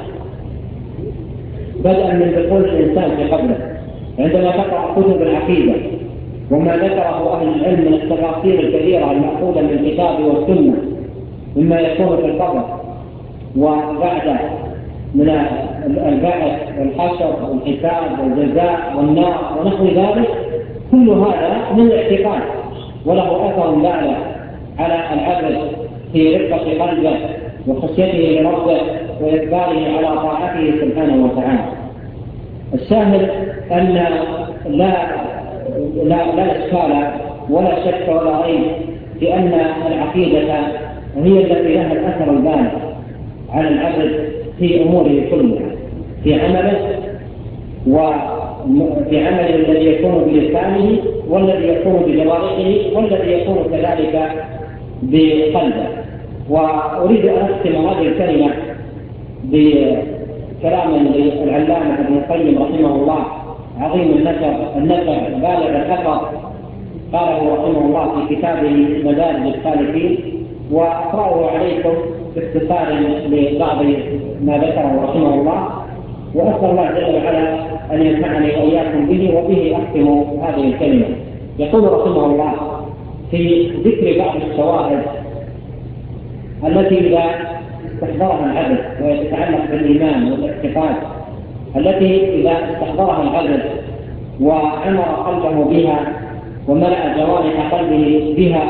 بدءا من دخول الإنسان في قبره، عندما تقرأ كتب العقيدة وما ذكره أهل العلم من التفاصيل الكثيرة المأخوذة من الكتاب والسنة مما يكون في القبر وبعد من البعث والحشر والحساب والجزاء والنار ونحو ذلك، كل هذا من الاعتقاد وله أثر بالغ على العبد في رقة قلبه وخشيته لربه وإقباله على طاعته سبحانه وتعالى. الشاهد أن لا لا لا إشكال ولا شك ولا ريب في أن العقيدة هي التي لها الأثر البالغ على العبد في أموره كلها، في عمله وفي عمله الذي يكون بلسانه والذي يكون بجوارحه والذي يكون كذلك بقلبه. وأريد أن أختم هذه الكلمة بكلام للعلامة ابن القيم رحمه الله عظيم النفع النفع بالغ الأثر قاله رحمه الله في كتابه مدارج السالكين، وأقرأه عليكم باختصار لبعض ما ذكره رحمه الله، وأسأل الله جل وعلا أن ينفعني وإياكم به وبه أختم هذه الكلمة. يقول رحمه الله في ذكر بعض الشواهد التي إذا استحضرها العبد ويتعلق بالإيمان والاعتقاد، التي إذا استحضرها العبد وعمر قلبه بها وملأ جوانح قلبه بها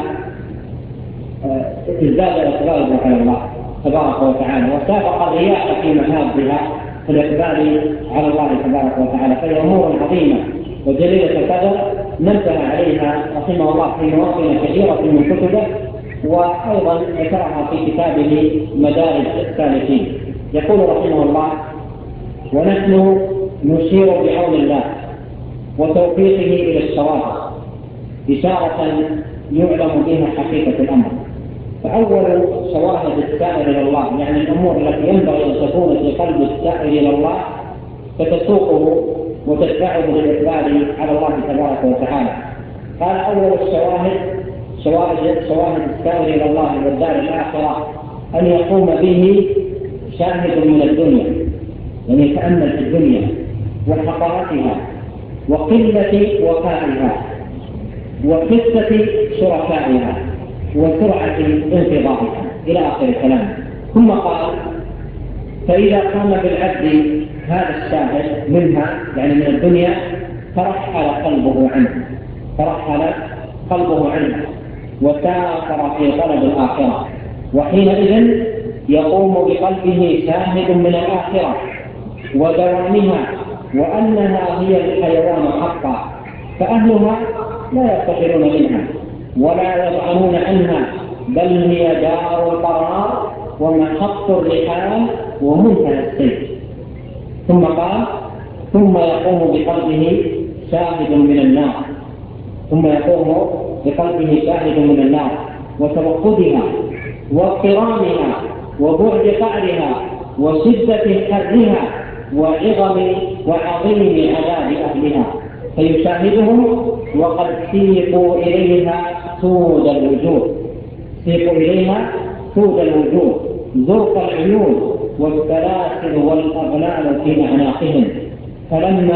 ازداد إقباله على الله تبارك وتعالى، وسابق الرياح في محابها في الإقبال على الله تبارك وتعالى. فهي أمور عظيمة وجليلة القدر نبه عليها رحمه الله في مواطن كثيرة من كتبه، وأيضا ذكرها في كتابه مدارج السالكين. يقول رحمه الله: ونحن نشير بعون الله وتوفيقه إلى الشواهد إشارة يعلم بها حقيقة الأمر. فأول شواهد السائر إلى الله، يعني الأمور التي ينبغي أن تكون في قلب السائر إلى الله فتسوقه وتدفعه للإقبال على الله تبارك وتعالى. قال: أول الشواهد شواهد شواهد السائر إلى الله والدار الآخرة أن يقوم به شاهد من الدنيا، يعني يتأمل في الدنيا وحقارتها وقلة وقائها وقصة شركائها وسرعة انقضائها إلى آخر الكلام. ثم قال: فإذا قام بالعبد هذا الشاهد منها، يعني من الدنيا، ترحل قلبه عنه ترحل قلبه عنه وسافر في طلب الآخرة، وحينئذ يقوم بقلبه شاهد من الآخرة ودوامها وأنها هي الحيوان حقا، فأهلها لا يفتخرون منها ولا يطعنون عنها، بل هي دار القرار ومحط الرحال ومنتهى السير. ثم قال: ثم يقوم بقلبه شاهد من النار ثم يقوم بقلبه شاهد من النار وتوقدها واضطرامها وبعد قعرها وشدة حرها وعظم وعظيم عذاب أهلها، فيشاهدهم وقد سيقوا إليها سود الوجوه سيقوا إليها سود الوجوه زرق العيون والسلاسل والأغلال في أعناقهم، فلما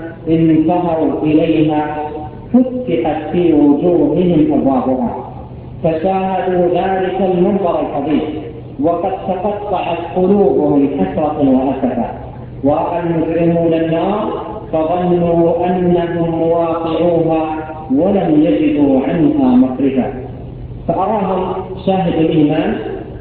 انتهوا إليها فتحت في وجوههم أبوابها فشاهدوا ذلك المنظر الفظيع، وقد تقطعت قلوبهم حسرة وأسفا، ورأى المجرمون النار فظنوا أنهم مواقعوها ولم يجدوا عنها مخرجا، فأراهم شاهد الإيمان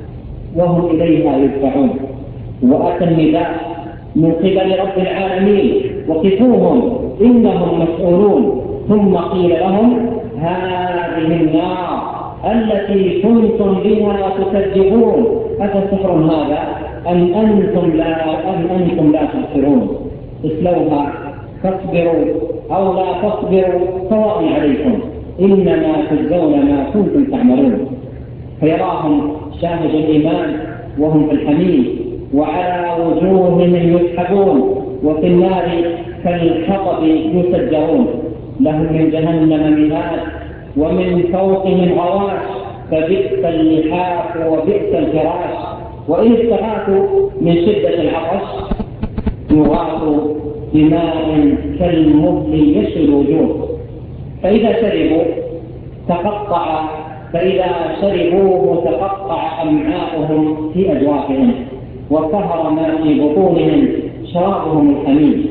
وهم إليها يدفعون. وأتى النداء من قبل رب العالمين: وقفوهم إنهم مسؤولون. ثم قيل لهم: هذه النار التي كنتم بها تكذبون أفسحر هذا أم أنتم لا أم أنتم لا تبصرون، اصلوها فاصبروا أو لا تصبروا سواء عليكم إنما تجزون ما كنتم تعملون. فيراهم شاهد الإيمان وهم في الحميم وعلى وجوههم يسحبون وفي النار كالحطب يسجرون، لهم من جهنم مهاد ومن فوقهم غواش فبئس اللحاف وبئس الفراش، وإن استغاثوا من شدة العطش يغاثوا بماء كالمهل يشوي الوجوه، فإذا شربوا تقطع فإذا شربوه تقطع أمعاؤهم في أجوافهم، وطهر ما في بطونهم شرابهم الحميم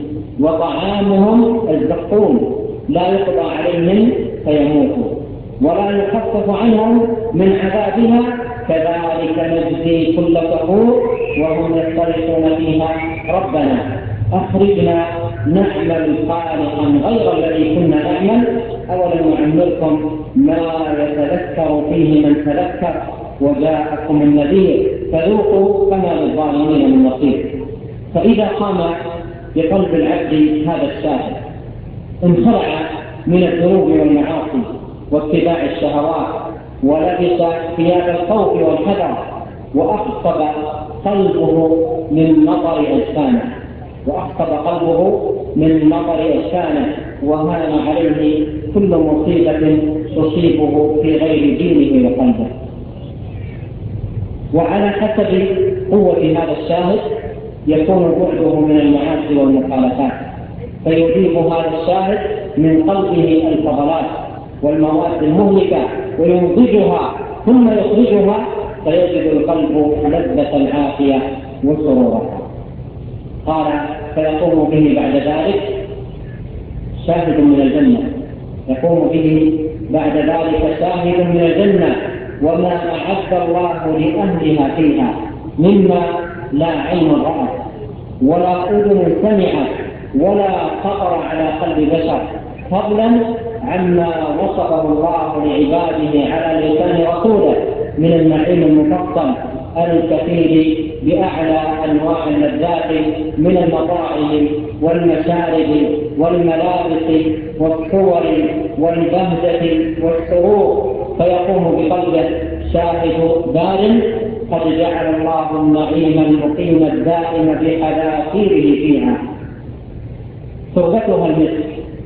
وطعامهم الزقوم، لا يقضى عليهم فيموتوا ولا يخفف عنهم من عذابها، كذلك نجزي كل كفور وهم يصطرخون فيها: ربنا أخرجنا نعمل صالحا غير الذي كنا نعمل أولم نعمركم ما يتذكر فيه من تذكر وجاءكم النذير فذوقوا فما للظالمين من نصير. فإذا قام بقلب العبد هذا الشاهد انخلع من الذنوب والمعاصي واتباع الشهوات ولبس ثياب الخوف والحذر، وأخصب قلبه من مطر أجسامه وأخصب قلبه من مطر إحسانه، وهان عليه كل مصيبة تصيبه في غير دينه وقلبه. وعلى حسب قوة هذا الشاهد يكون بعده من المعاصي والمخالفات، فيذيب هذا الشاهد من قلبه الفضلات والمواد المهلكة وينضجها ثم يخرجها، فيجد القلب لذة العافية وسرورا. قال: فيقوم به بعد ذلك شاهد من الجنة، يقوم به بعد ذلك شاهد من الجنة وما أعد الله لأهلها فيها مما لا عين رأت ولا أذن سمعت ولا خطر على قلب بشر، فضلا عما وصفه الله لعباده على لسان رسوله من النعيم المفصل الكثير بأعلى أنواع اللذات من المطاعم والمشارب والملابس والصور والبهجة والسرور، فيقوم بقلبه شاهد دار قد جعل الله النعيم المقيم الدائم بحذافيره فيها، تربتها المسك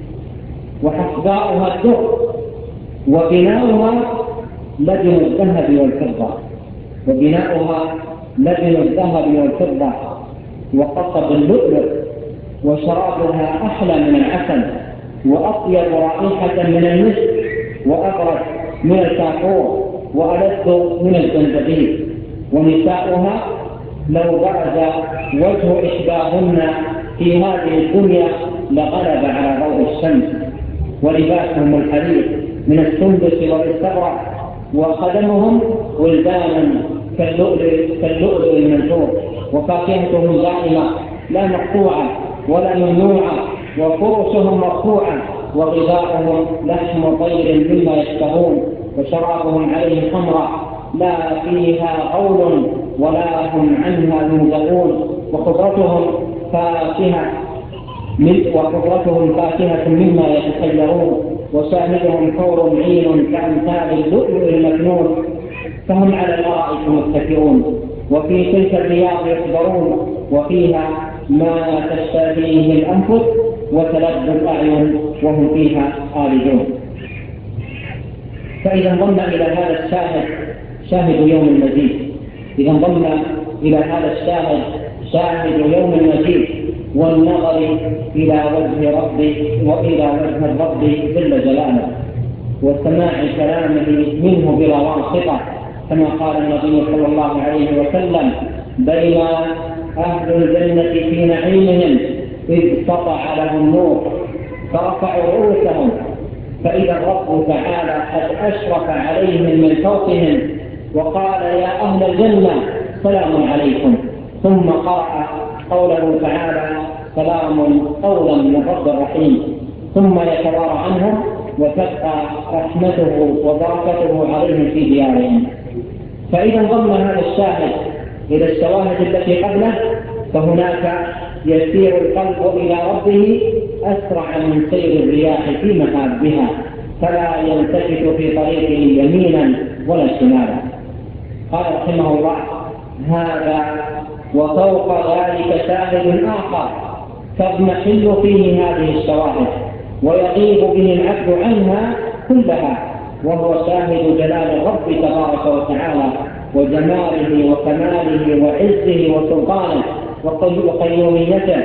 وحصباؤها الدر وبناؤها لبن الذهب والفضة وبناؤها لبن الذهب والفضة وقصب اللؤلؤ، وشرابها أحلى من العسل وأطيب رائحة من المسك وأبرد من الكافور وألذ من الزنجبيل. ونساؤها لو برز وجه إحداهن في هذه الدنيا لغلب على ضوء الشمس، ولباسهم الحرير من السندس والاستبرق، وخدمهم ولدانا كاللؤلؤ المنثور، وفاكهتهم دائمة لا مقطوعة ولا ممنوعة، وفرشهم مرفوعة، وغذاؤهم لحم طير مما يشتهون، وشرابهم عليه خمرا لا فيها غول ولا هم عنها ينزفون، وخضرتهم فاكهة وخضرتهم فاكهة مما يتخيرون، وشاهدهم حور عين كأمثال اللؤلؤ المكنون، فهم على الأرائك متكئون، وفي تلك الرياض يحضرون، وفيها ما تشتهيه الأنفس وتلذ الأعين وهم فيها خالدون. فإذا انضم إلى هذا الشاهد شاهد يوم المزيد، إذا انضم إلى هذا الشاهد شاهد يوم المزيد والنظر إلى وجه ربي وإلى وجه الرب جل جلاله وسماع كلامه منه بلا واسطة، كما قال النبي صلى الله عليه وسلم: بين أهل الجنة في نعيمهم إذ سطع لهم نور فرفعوا رؤوسهم فإذا الرب تعالى قد أشرف عليهم من فوقهم وقال: يا أهل الجنة سلام عليكم، ثم قرأ قوله تعالى: سلام قولا من رب رحيم، ثم يتوارى عنهم وتبقى رحمته وبركته عليهم في ديارهم. فإذا انضم هذا الشاهد إلى الشواهد التي قبله فهناك يسير القلب إلى ربه أسرع من سير الرياح في مهابها، فلا يلتفت في طريقه يمينا ولا شمالا. قال رحمه الله: هذا وفوق ذلك شاهد آخر تضمحل فيه هذه الشواهد ويغيب به العبد عنها كلها، وهو شاهد جلال الرب تبارك وتعالى وجماله وكماله وعزه وسلطانه وقيوميته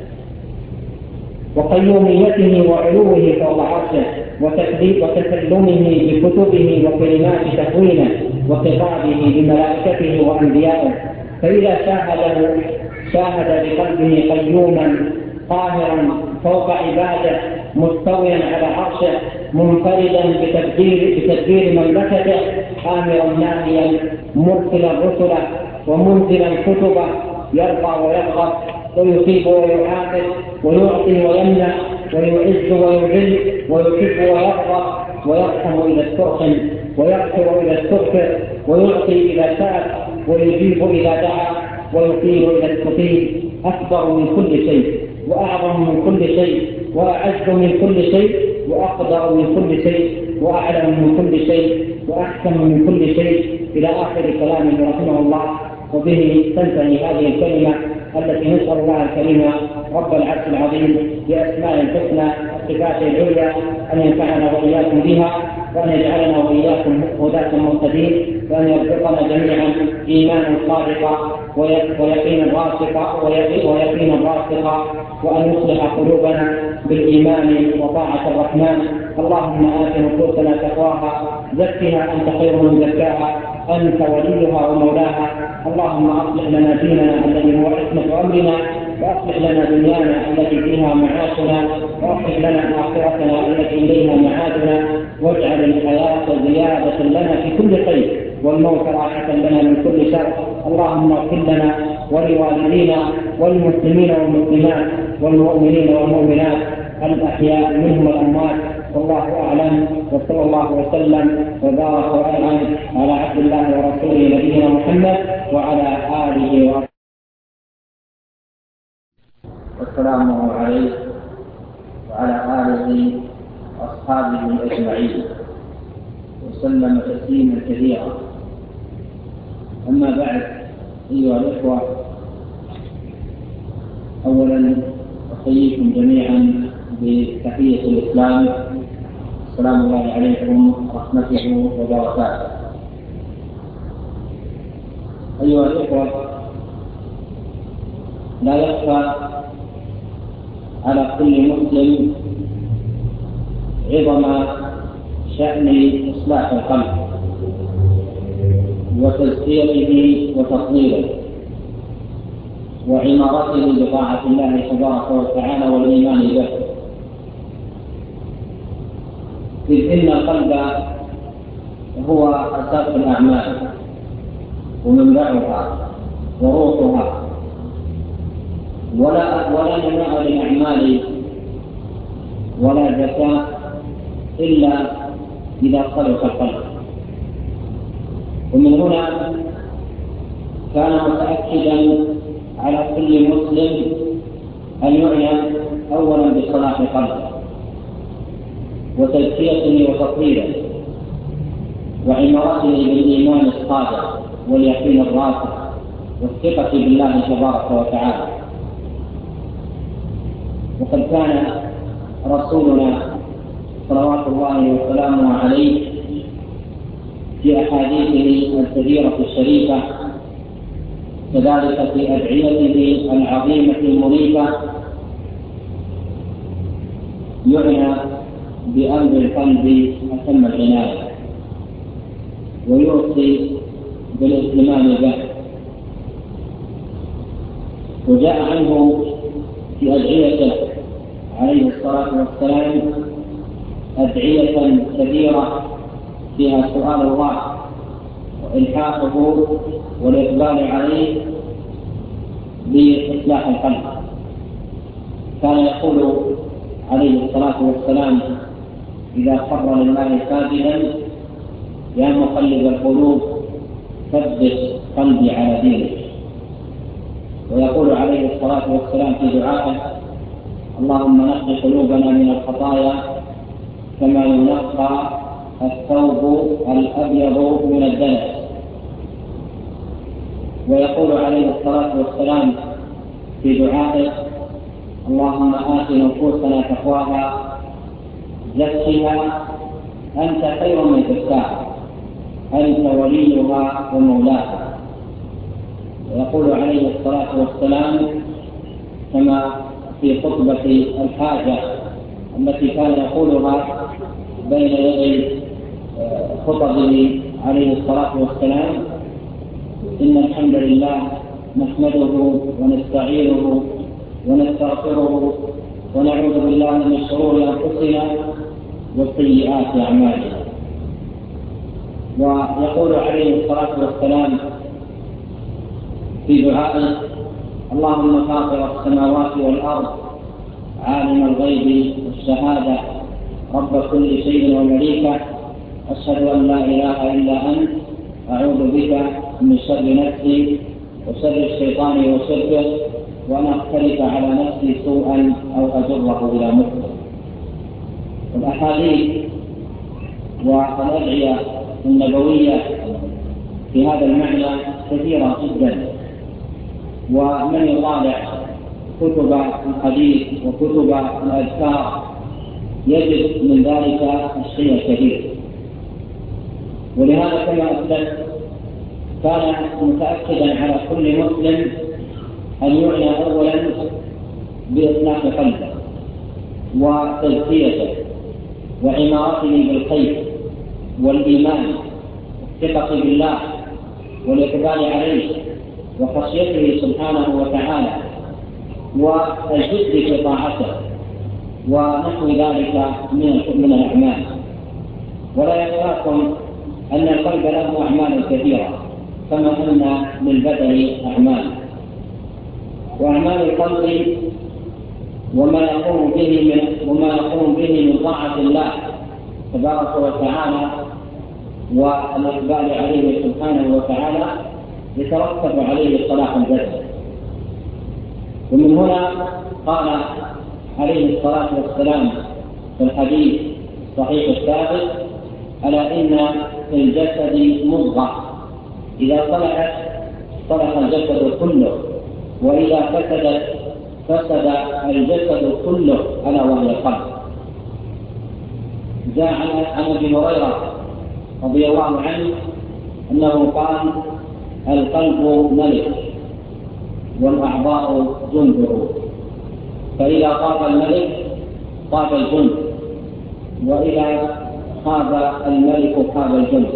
وقيوميته وعلوه فوق عرشه وتكلمه بكتبه وكلمات تكوينه وخطابه بملائكته وأنبيائه. فإذا شاهده شاهد بقلبه قيوما قاهرا فوق عباده مستويا على عرشه منفردا بتدبير بتدبير مملكته آمرا ناهيا مرسلا رسلا ومنزلا كتبه يرضى ويرغب ويصيب ويعاقب ويعطي ويمنع ويعز ويذل ويحب ويرضى ويرحم إذا استرحم ويغفر إذا استغفر ويعطي إذا سأل ويجيب إذا دعا ويطيل إذا استطيل، أكبر من كل شيء وأعظم من كل شيء وأعز من كل شيء وأقدر من كل شيء وأعلم من كل شيء وأحكم من كل شيء، إلى آخر كلامه رحمه الله. وبه تنتهي هذه الكلمة التي نسأل الله الكريم رب العرش العظيم بأسماء الحسنى وصفاته العليا أن ينفعنا وإياكم بها، وأن يجعلنا وإياكم هداة مهتدين، وأن يرزقنا جميعا إيمانا صادقا ويقينا راسخا ويقينا راسخا، وأن يصلح قلوبنا بالإيمان وطاعة الرحمن. اللهم آت نفوسنا تقواها، زكها أنت خير من زكاها، أنت وليها ومولاها. اللهم أصلح لنا ديننا الذي هو عصمة أمرنا، وأصلح لنا دنيانا التي فيها معاشنا، وأصلح لنا آخرتنا التي إليها معادنا، واجعل الحياة زيادة لنا في كل خير والموت راحة لنا من كل شر. اللهم اغفر لنا ولوالدينا والمسلمين والمسلمات والمؤمنين والمؤمنات الأحياء منهم الأموات. والله أعلم، وصلى الله وسلم وبارك وأنعم على عبد الله ورسوله نبينا محمد وعلى آله وصحبه والسلام عليه وعلى آله وأصحابه أجمعين وسلم تسليما كثيرا. أما بعد، أيها الإخوة، أولا أحييكم جميعا بتحية الإسلام، السلام الله عليكم ورحمته وبركاته. أيها الإخوة، لا يخفى على كل مسلم عظم شأن إصلاح القلب وتزكيته وتطهيره وعمارته بطاعة الله تبارك وتعالى والإيمان به، إذ إن القلب هو أساس الأعمال ومنبعها وروحها، ولا ولا نماء للأعمال ولا زكاة إلا إذا صلح القلب. ومن هنا كان متأكدا على كل مسلم أن يعنى أولا بصلاح قلبه وتزكيته وتطهيره وعمارته بالإيمان الصادق واليقين الراسخ والثقة بالله تبارك وتعالى. وقد كان رسولنا صلوات الله وسلامه عليه في أحاديثه الكثيرة الشريفة، كذلك في أدعيته العظيمة المنيفة، يعنى بأمر القلب أتم العناية ويوصي بالاهتمام به. وجاء عنه في أدعيته عليه الصلاة والسلام أدعية كثيرة فيها سؤال الله وإلحاقه والإقبال عليه بإصلاح القلب. كان يقول عليه الصلاة والسلام إذا خر لله ساجدا: يا مقلب القلوب ثبت قلبي على دينك. ويقول عليه الصلاة والسلام في دعائه: اللهم نقي قلوبنا من الخطايا كما ينقى الثوب الأبيض من الدنس. ويقول عليه الصلاة والسلام في دعائه: اللهم آت نفوسنا تقواها زكها أنت خير من زكاها أنت وليها ومولاها. ويقول عليه الصلاة والسلام كما في خطبة الحاجة التي كان يقولها بين يدي خطبه عليه الصلاة والسلام: إن الحمد لله نحمده ونستعينه ونستغفره ونعوذ بالله من شرور أنفسنا وسيئات أعمالنا. ويقول عليه الصلاة والسلام في دعائه: اللهم فاطر السماوات والأرض عالم الغيب والشهادة رب كل شيء ومليكه، أشهد أن لا إله إلا أنت، أعوذ بك من شر نفسي وشر الشيطان وشركه، وأن أقترف على نفسي سوءا أو أجره إلى مسلم. الأحاديث والأدعية النبوية في هذا المعنى كثيرة جدا، ومن يطالع كتب الحديث وكتب الأذكار يجد من ذلك الشيء الكثير. ولهذا كما أسلفت كان متأكدا على كل مسلم أن يعنى أولا بإصلاح قلبه وتزكيته وعمارته بالخير والإيمان والثقة بالله والإقبال عليه وخشيته سبحانه وتعالى والجد في طاعته ونحو ذلك من الأعمال. ولا يخفاكم أن القلب له أعمال كثيرة كما أن للبدن أعمال، وأعمال القلب وما يقوم به من وما يقوم به من طاعة الله تبارك وتعالى والإقبال عليه سبحانه وتعالى يترتب عليه صلاح البدن. ومن هنا قال عليه الصلاة والسلام في الحديث الصحيح الثابت: ألا إن في الجسد مضغة إذا صلحت صلح الجسد كله وإذا فسدت فسد الجسد كله ألا وهي القلب. جاء عن أبي هريرة رضي الله عنه أنه قال: القلب ملك والأعضاء جنده، فإذا طاب الملك طاب الجند، وإذا خاب الملك خاب الجند.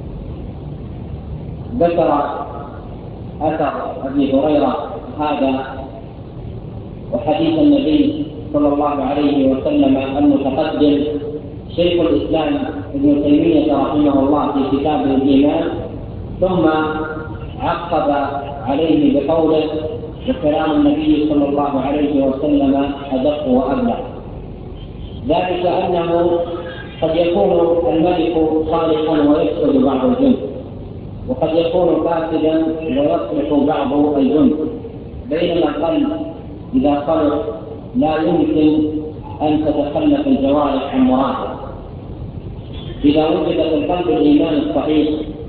ذكر أثر أبي هريرة هذا وحديث النبي صلى الله عليه وسلم المتقدم شيخ الإسلام ابن تيمية رحمه الله في كتابه الإيمان، ثم عقب عليه بقوله: وكلام النبي صلى الله عليه وسلم أدق وأبلغ. ذلك أنه قد يكون الملك صالحا ويفسد بعض الجند، وقد يكون فاسدا ويصلح بعض الجند، بينما القلب إذا صلح لا يمكن أن تتخلف الجوارح عن مراده. إذا وجد في القلب الإيمان الصحيح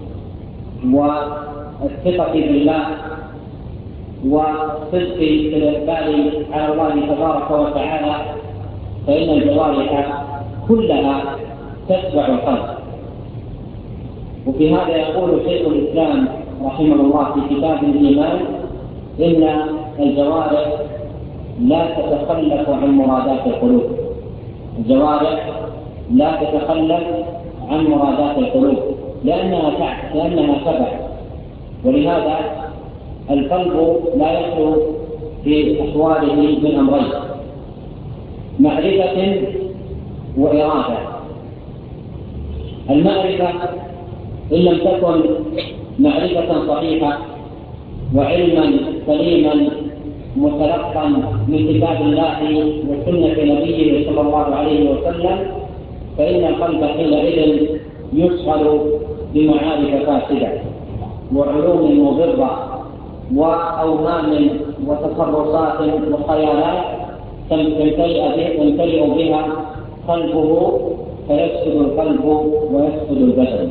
والثقة بالله والصدق في الإقبال على الله تبارك وتعالى فإن الجوارح كلها تتبع القلب. وفي هذا يقول شيخ الإسلام رحمه الله في كتاب الإيمان: إن الجوارح لا تتخلف عن مرادات القلوب. الجوارح لا تتخلف عن مرادات القلوب لأنها تعب لأنها تبع. ولهذا القلب لا يخلو في أحواله من أمرين: معرفة وإرادة. المعرفة إن لم تكن معرفة صحيحة وعلما سليما متلقا من كتاب الله وسنة نبيه صلى الله عليه وسلم فإن القلب حينئذ يشغل بمعارف فاسدة وعلوم مضرة وأوهام وتصرفات وخيالات تمتلئ بها قلبه فيفسد القلب ويفسد البدن.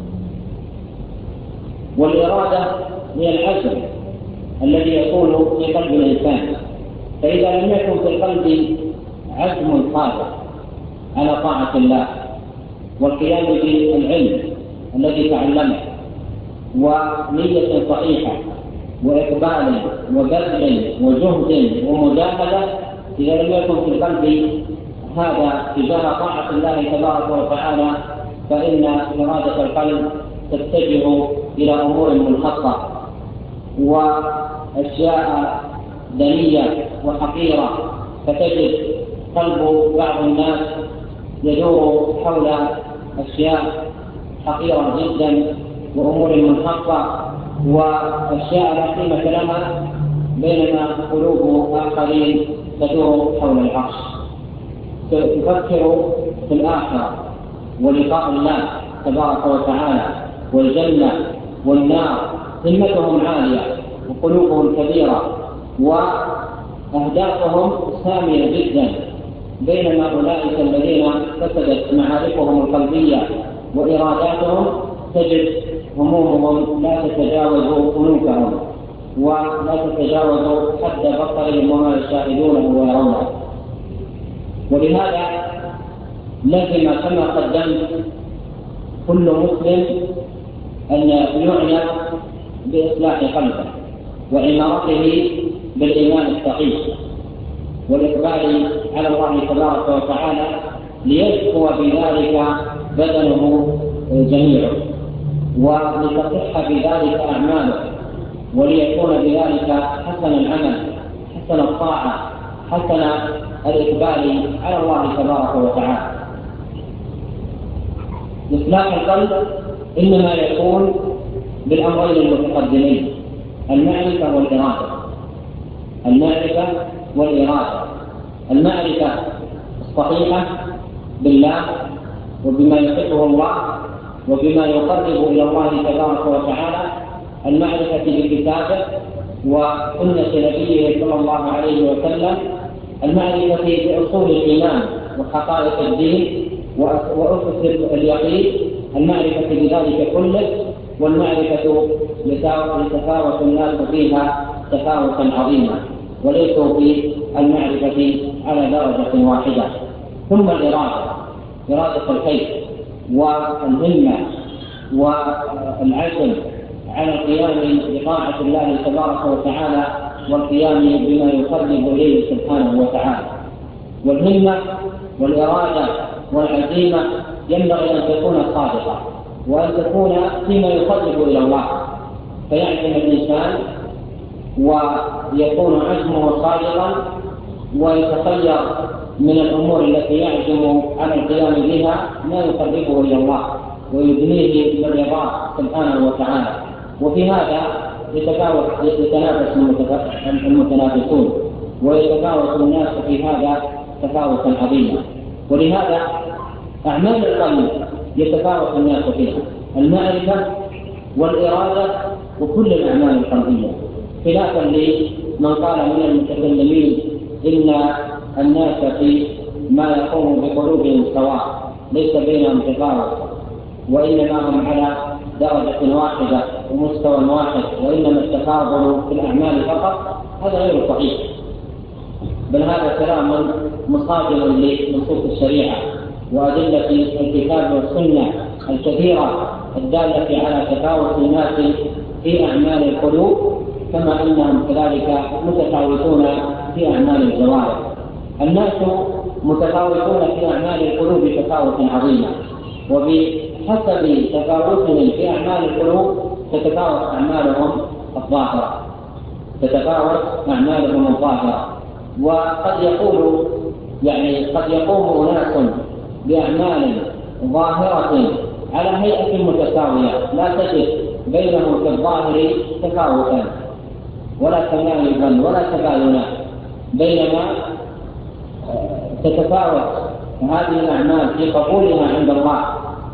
والإرادة هي العزم الذي يكون في قلب الإنسان، فإذا لم يكن في القلب عزم صادق على طاعة الله والقيام بالعلم الذي تعلمه ونية صحيحة وإقبال وبذل وجهد ومجاهدة، إذا لم يكن في القلب هذا تجاه طاعة الله تبارك وتعالى فإن إرادة القلب تتجه إلى أمور منحطة وأشياء دنية وحقيرة، فتجد قلب بعض الناس يدور حول أشياء حقيرة جدا وأمور منحطة وأشياء لا قيمة لها، بينما قلوب آخرين تدور حول العرش، تفكر في الآخرة ولقاء الله تبارك وتعالى والجنة والنار، همتهم عالية وقلوبهم كبيرة وأهدافهم سامية جدا، بينما أولئك الذين فسدت معارفهم القلبية وإراداتهم تجد همومهم لا تتجاوز أنوفهم، ولا تتجاوزوا حد بصرهم وما يشاهدونه ويرونه. ولهذا لزم كما قدمت كل مسلم أن يعنى بإصلاح قلبه وعمارته بالإيمان الصحيح والإقبال على الله تبارك وتعالى ليزكو بذلك بدنه جميعا ولتصح بذلك أعماله وليكون بذلك حسن العمل حسن الطاعة حسن الإقبال على الله تبارك وتعالى. إصلاح القلب إنما يكون بالأمرين المتقدمين: المعرفة والإرادة. المعرفة والإرادة، المعرفة الصحيحة بالله وبما يحبه الله وبما يقرب إلى الله تبارك وتعالى، المعرفة بكتابه وسنة نبيه صلى الله عليه وسلم، المعرفة بأصول الإيمان وحقائق الدين وأسس اليقين، المعرفة بذلك كله، والمعرفة يتفاوت الناس فيها تفاوتا عظيما وليسوا في المعرفة على درجة واحدة. ثم الإرادة، إرادة الخير والهمة والعزم على القيام بطاعة الله تبارك وتعالى والقيام بما يقرب إليه سبحانه وتعالى. والهمة والإرادة والعزيمة ينبغي أن تكون صادقة وأن تكون فيما يقرب إلى الله، فيعزم الإنسان ويكون عزمه صادقا ويتخير من الأمور التي يعزم على القيام بها ما يقربه إلى الله ويدنيه بالرضا سبحانه وتعالى. وفي هذا يتنافس المتنافسون ويتفاوت الناس في هذا تفاوتا عظيما. ولهذا أعمال القلب يتفاوت الناس فيها: المعرفة والإرادة وكل الأعمال القلبية، خلافا لمن قال من المتكلمين إن الناس في ما يقوم بقلوبهم سواء ليس بينهم تفاوت وإنما هم على درجة واحدة ومستوى واحد وإنما التفاضل في الأعمال فقط. هذا غير صحيح، بل هذا كلام مصادم لنصوص الشريعة وأدلة الكتاب والسنة الكثيرة الدالة على تفاوت الناس في أعمال القلوب، كما أنهم كذلك متفاوتون في أعمال الجوارح. الناس متفاوتون في أعمال القلوب تفاوتا عظيما، وبحسب تفاوتهم في أعمال القلوب تتفاوت أعمالهم الظاهرة تتفاوت أعمالهم الظاهرة وقد يقول يعني قد يقوم أناس بأعمال ظاهرة على هيئة متساوية لا تجد بينهم في الظاهر تفاوتا ولا تمايزا ولا تباينا، بينما تتفاوت هذه الأعمال في قبولها عند الله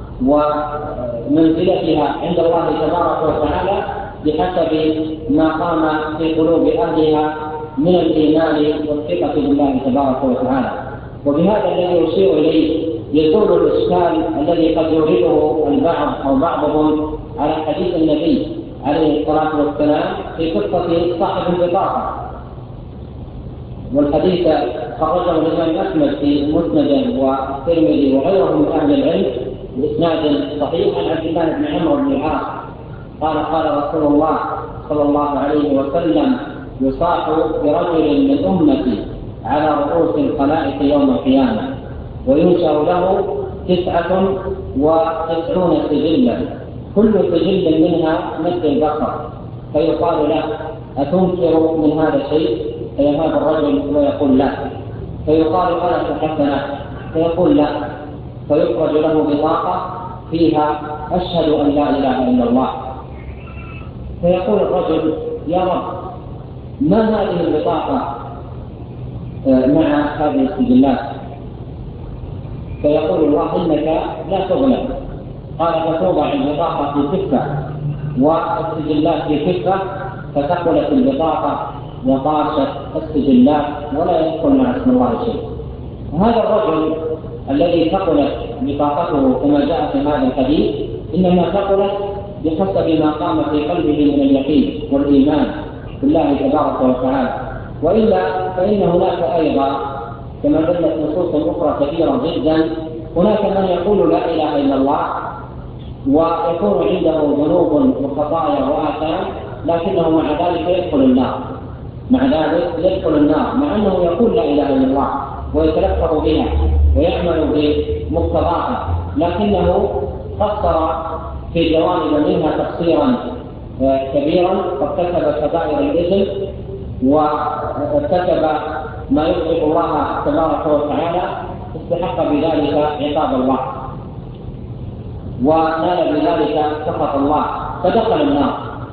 ومنزلتها عند الله تبارك وتعالى بحسب ما قام في قلوب أهلها من الإيمان والثقة بالله تبارك وتعالى. وبهذا الذي يشير إليه يزول الإشكال الذي قد يورده البعض أو بعضهم على حديث النبي عليه الصلاة والسلام في قصة صاحب البطاقة، والحديث خرجه الإمام أحمد في مسنده والترمذي وغيرهم من أهل العلم بإسناد صحيح عن عبد الله بن عمرو بن العاص قال قال رسول الله صلى الله عليه وسلم: يصاح برجل من أمتي على رؤوس الخلائق يوم القيامة وينشر له تسعة وتسعون سجلا كل سجل منها مد البصر، فيقال له: أتنكر من هذا الشيء؟ فيهاب الرجل ويقول لا، فيقال: ألك حسنة؟ فيقول لا، فيخرج له بطاقة فيها: أشهد أن لا إله إلا الله. فيقول الرجل: يا رب، ما هذه البطاقة مع هذه السجلات؟ فيقول الله: إنك لا تظلم. قال: فتوضع البطاقة في كفة والسجلات في كفة، فتقلت البطاقة وطاشت السجلات ولا يدخل مع اسم الله شيء. وهذا الرجل الذي ثقلت بطاقته كما جاء في هذا الحديث إنما ثقلت بحسب ما قام في قلبه من اليقين والإيمان بالله تبارك وتعالى. وإلا فإن هناك أيضا كما دلت نصوص أخرى كثيرة جدا، هناك من يقول لا إله إلا الله ويكون عنده ذنوب وخطايا وآثام، لكنه مع ذلك يدخل النار، مع ذلك يدخل النار مع أنه يقول لا إله إلا الله ويتلفظ بها ويعمل بمقتضاها، لكنه قصر في جوانب منها تقصيرا كبيرا، فارتكب كبائر الإثم وارتكب ما يغضب الله تبارك وتعالى، استحق بذلك عقاب الله ونال بذلك سخط الله فدخل النار،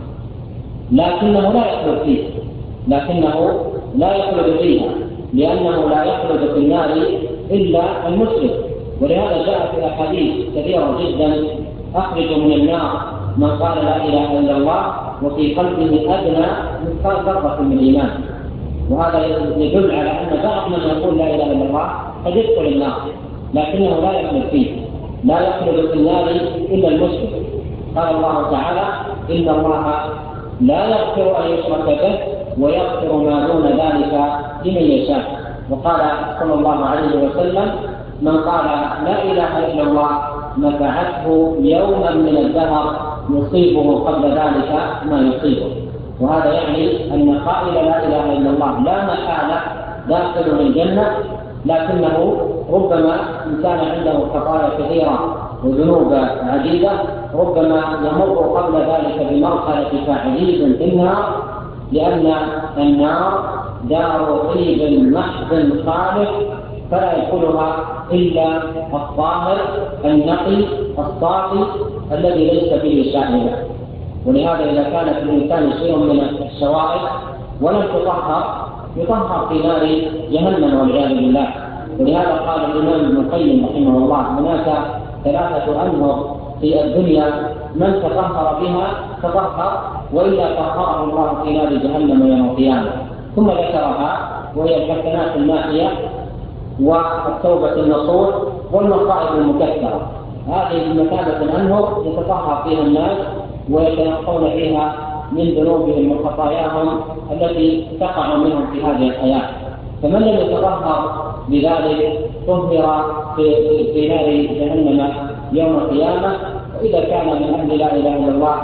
لكنه لا يخلد فيه لكنه لا يخلد فيها لأنه لا يخلد في النار إلا المسلم. ولهذا جاء في أحاديث كثيرة جدا: أخرج من النار من قال لا إله إلا الله وفي قلبه أدنى مثقال ذرة من الإيمان. وهذا يدل على أن بعض من يقول لا إله إلا الله قد يدخل النار لكنه لا يخلد فيه، لا يخلد في النار إلا المسلم. قال الله تعالى: إن الله لا يغفر أن يشرك به ويغفر ما دون ذلك لمن يشاء. وقال صلى الله عليه وسلم: من قال لا إله إلا الله نفعته يوما من الدهر يصيبه قبل ذلك ما يصيبه. وهذا يعني أن قائل لا إله إلا الله لا محالة داخل الجنة، لكنه ربما إن كان عنده خطايا كثيرة وذنوب عديدة ربما يمر قبل ذلك بمرحلة تعذيب في النار، لأن النار دار طيب محض خالص فلا يدخلها إلا الطاهر النقي الصافي الذي ليس فيه شائبة. ولهذا إذا كان في الإنسان شيء من الشوائب ولم تطهر يطهر في نار جهنم والعياذ بالله. ولهذا قال الإمام ابن القيم رحمه الله: هناك ثلاثة أنهر في الدنيا من تطهر بها تطهر وإلا طهره الله في نار جهنم يوم القيامة. ثم ذكرها وهي الحسنات الماحية والتوبة النصوح والمصائب المكثرة. هذه بمثابة الأنهر يتطهر فيها الناس ويتنقون فيها من ذنوبهم وخطاياهم التي تقع منهم في هذه الحياة. فمن لم يتطهر بذلك طهر في, في نار جهنم يوم القيامة. وإذا كان من أهل لا إله إلا الله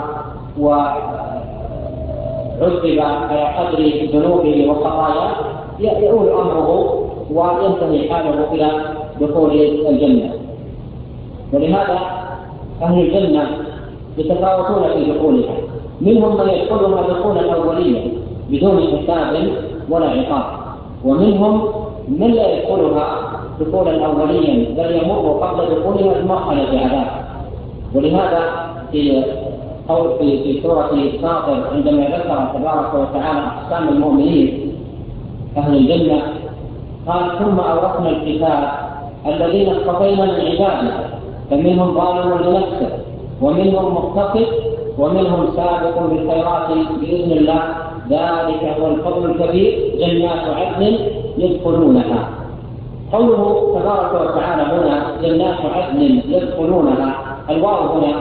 وعذب على قدر ذنوبه وخطاياه يؤول أمره وينتهي حاله إلى دخول الجنة. ولهذا أهل الجنة يتفاوتون في دخولها، منهم من يدخلها دخولا أوليا بدون حساب ولا عقاب، ومنهم من لا يدخلها دخولا أوليا بل يمر قبل دخولها بمرحلة عذاب. ولهذا في أو في في سورة فاطر عندما ذكر تبارك وتعالى أقسام المؤمنين أهل الجنة قال: ثم أورثنا الكتاب الذين اصطفينا من عبادنا فمنهم ظالم لنفسه ومنهم مقتصد ومنهم سابق بالخيرات بإذن الله ذلك هو الفضل الكبير جنات عدن يدخلونها. قوله تبارك وتعالى هنا جنات عدن يدخلونها، الواو هنا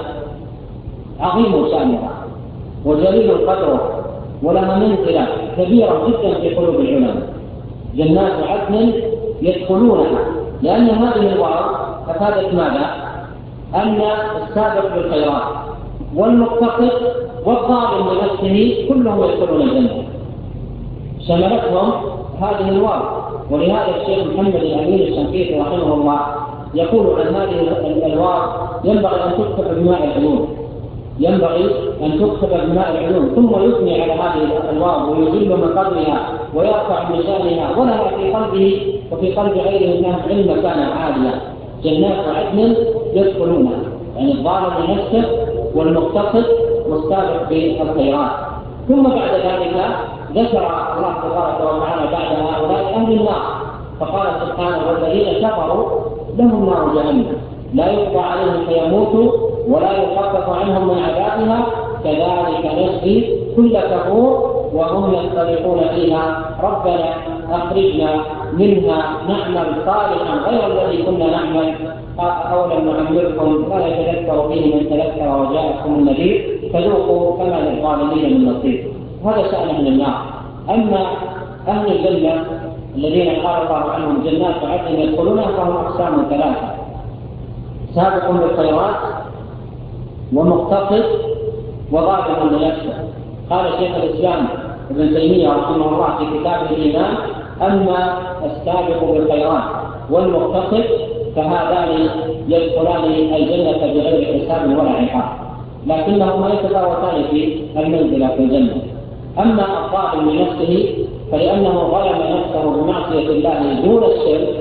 عظيم شأنها وجليل قدرها ولها منزلة كبيرة جدا في قلوب العلماء. جنات عدن يدخلونها، لأن هذه الواو أفادت ماذا؟ أن السابق بالخيرات والمقتصد والظالم لنفسه كلهم يدخلون الجنة، شملتهم هذه الواو. ولهذا الشيخ محمد الأمين الشنقيطي رحمه الله يقول عن هذه الواو: ينبغي أن تكتب بماء العيون، ينبغي أن تكتب بماء العيون، ثم يثني على هذه الواو ويجل من قدرها ويرفع من شأنها، ولها في قلبه وفي قلب غيره منها علم كان عاليا. جنات عدن يدخلونها، يعني الظالم لنفسه والمقتصد والسابق بالخيرات. ثم بعد ذلك ذكر الله تبارك وتعالى بعد هؤلاء أهل النار فقال سبحانه: والذين كفروا لهم نار جهنم لا يقضى عليهم فيموتوا ولا يخفف عنهم من عذابها كذلك نجزي كل كفور وهم يختلفون فيها ربنا أخرجنا منها نعمل صالحا غير الذي كنا نعمل أولا نعمركم ولا يتذكر فيه من تذكر وجاءكم النذير فذوقوا فما للظالمين من نصير. هذا شأن من النار. أما أهل الجنة الذين قال الله عنهم جنات عدن يدخلونها فهم أقسام ثلاثة: سابق بالخيرات، ومقتصد، وظالم لنفسه. قال شيخ الإسلام ابن تيمية رحمه الله في كتاب الإيمان: أما السابق بالخيرات والمقتصد فهذان يدخلان الجنة بغير حساب ولا عقاب، لكنهما يتفاوتان في المنزلة في الجنة. أما الظالم لنفسه فلأنه ظلم نفسه بمعصية الله دون الشرك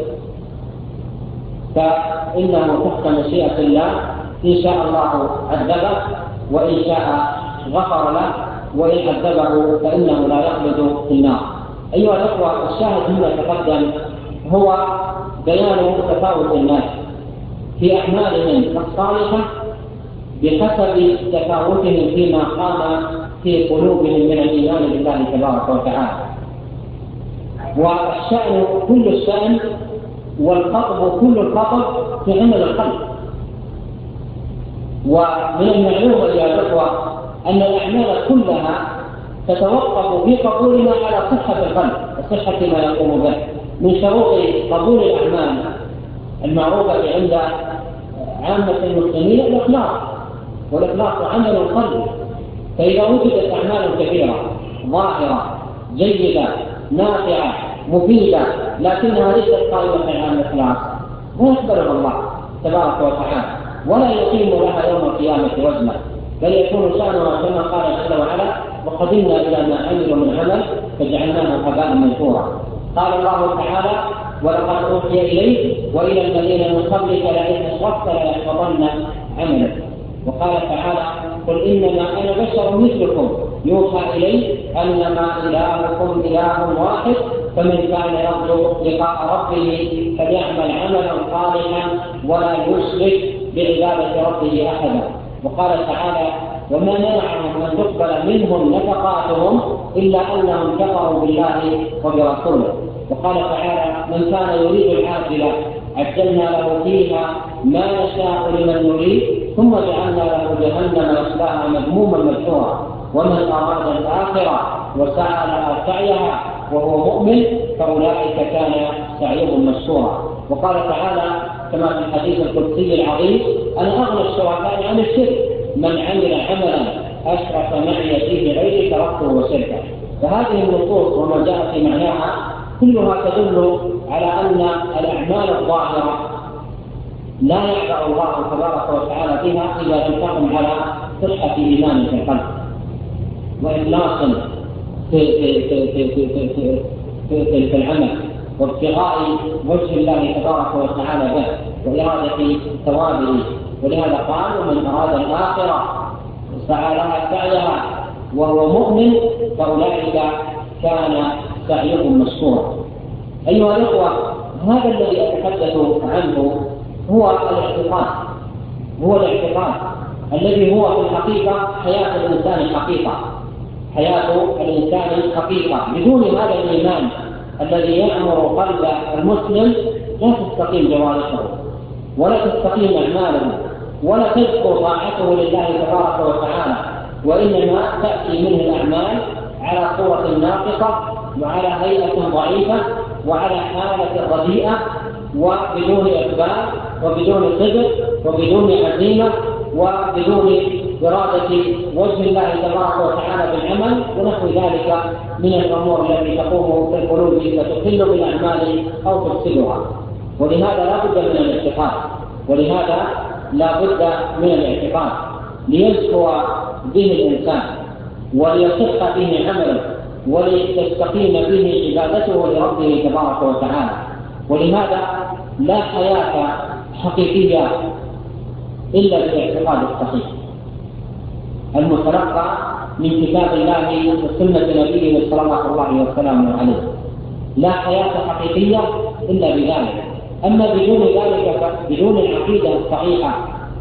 فإنه تحت مشيئة الله، إن شاء الله عذبه وإن شاء غفر له، وإن عذبه فإنه لا يخلد في النار. أيها الأخوة، الشاهد مما تقدم هو بيان تفاوت الناس في أعمالهم الصالحة بحسب تفاوتهم فيما قام في قلوبهم من الإيمان بالله تبارك وتعالى. والشأن كل الشأن والخطب كل الخطب في عمل القلب. ومن المعلوم أيها الأخوة أن الأعمال كلها تتوقف في قبولنا على صحة القلب وصحة ما يقوم به. من شروط قبول الأعمال المعروفة عند عامة المسلمين الإخلاص، والإخلاص عمل القلب. فإذا وجدت أعمال كثيرة ظاهرة جيدة نافعة مفيدة لكنها ليست قائمة على الإخلاص لا يقبلها الله تبارك وتعالى ولا يقيم لها يوم القيامة وزنا، بل يكون شأنها كما قال جل وعلا: وقدمنا إلى ما عملوا من عمل فجعلناه هباء منثورا. قال الله تعالى: ولقد أوحي إليك وإلى الذين من قبلك لئن أشركت ليحبطن عملك. وقال تعالى: قل إنما أنا بشر مثلكم يوحى إلي أنما إلهكم إله واحد فمن كان يرجو لقاء ربه فليعمل عملا صالحا ولا يشرك بعبادة ربه أحدا. وقال تعالى: وما منعهم أن تقبل منهم نفقاتهم إلا أنهم كفروا بالله وبرسوله. وقال تعالى: من كان يريد العاجلة عجلنا له فيها ما نشاء لمن نريد ثم جعلنا له جهنم يصلاها مذموما مدحورا ومن أراد الآخرة وسعى لها سعيها وهو مؤمن فأولئك كان سعيهم مشكورا. وقال تعالى كما في الحديث القدسي العظيم: أنا أغنى الشركاء عن الشرك من عمل عملا أشرك معي فيه غيري تركته وشركه. فهذه النصوص وما جاء في معناها كلها تدل على أن الأعمال الظاهرة لا يعبأ الله تبارك وتعالى بها إذا لم تقم على صحة إيمان في القلب وإخلاص في في في في في في في في في العمل وابتغاء وجه الله تبارك وتعالى به وإرادة ثوابه. ولهذا قال: ومن أراد الآخرة سعى لها سعيها وهو مؤمن فأولئك كان سعيهم مشكورا. أيها الأخوة، هذا الذي أتحدث عنه هو الاعتقاد، هو الاعتقاد الذي هو في الحقيقة حياة الإنسان حقيقة، حياة الإنسان حقيقة. بدون هذا الإيمان الذي يأمر قلب المسلم لا تستقيم جوارحه ولا تستقيم أعماله ولا تذكر طاعته لله تبارك وتعالى، وإنما تأتي منه الأعمال على صورة ناقصة وعلى هيئة ضعيفة وعلى حالة رديئة وبدون إقبال وبدون صدق وبدون عزيمة وبدون إرادة وجه الله تبارك وتعالى بالعمل ونحو ذلك من الأمور التي تقوم في القلوب فتخل بالأعمال أو تفسدها. ولهذا لا بد من الاعتقاد، ولهذا لا بد من الاعتقاد ليزكو به الإنسان وليصح به عمله ولتستقيم به عبادته لربه تبارك وتعالى. ولهذا لا حياة حقيقية إلا بالاعتقاد الصحيح المتلقى من كتاب الله وسنة نبيه صلى الله عليه وسلم عليه. لا حياة حقيقية إلا بذلك. أما بدون ذلك بدون العقيدة الصحيحة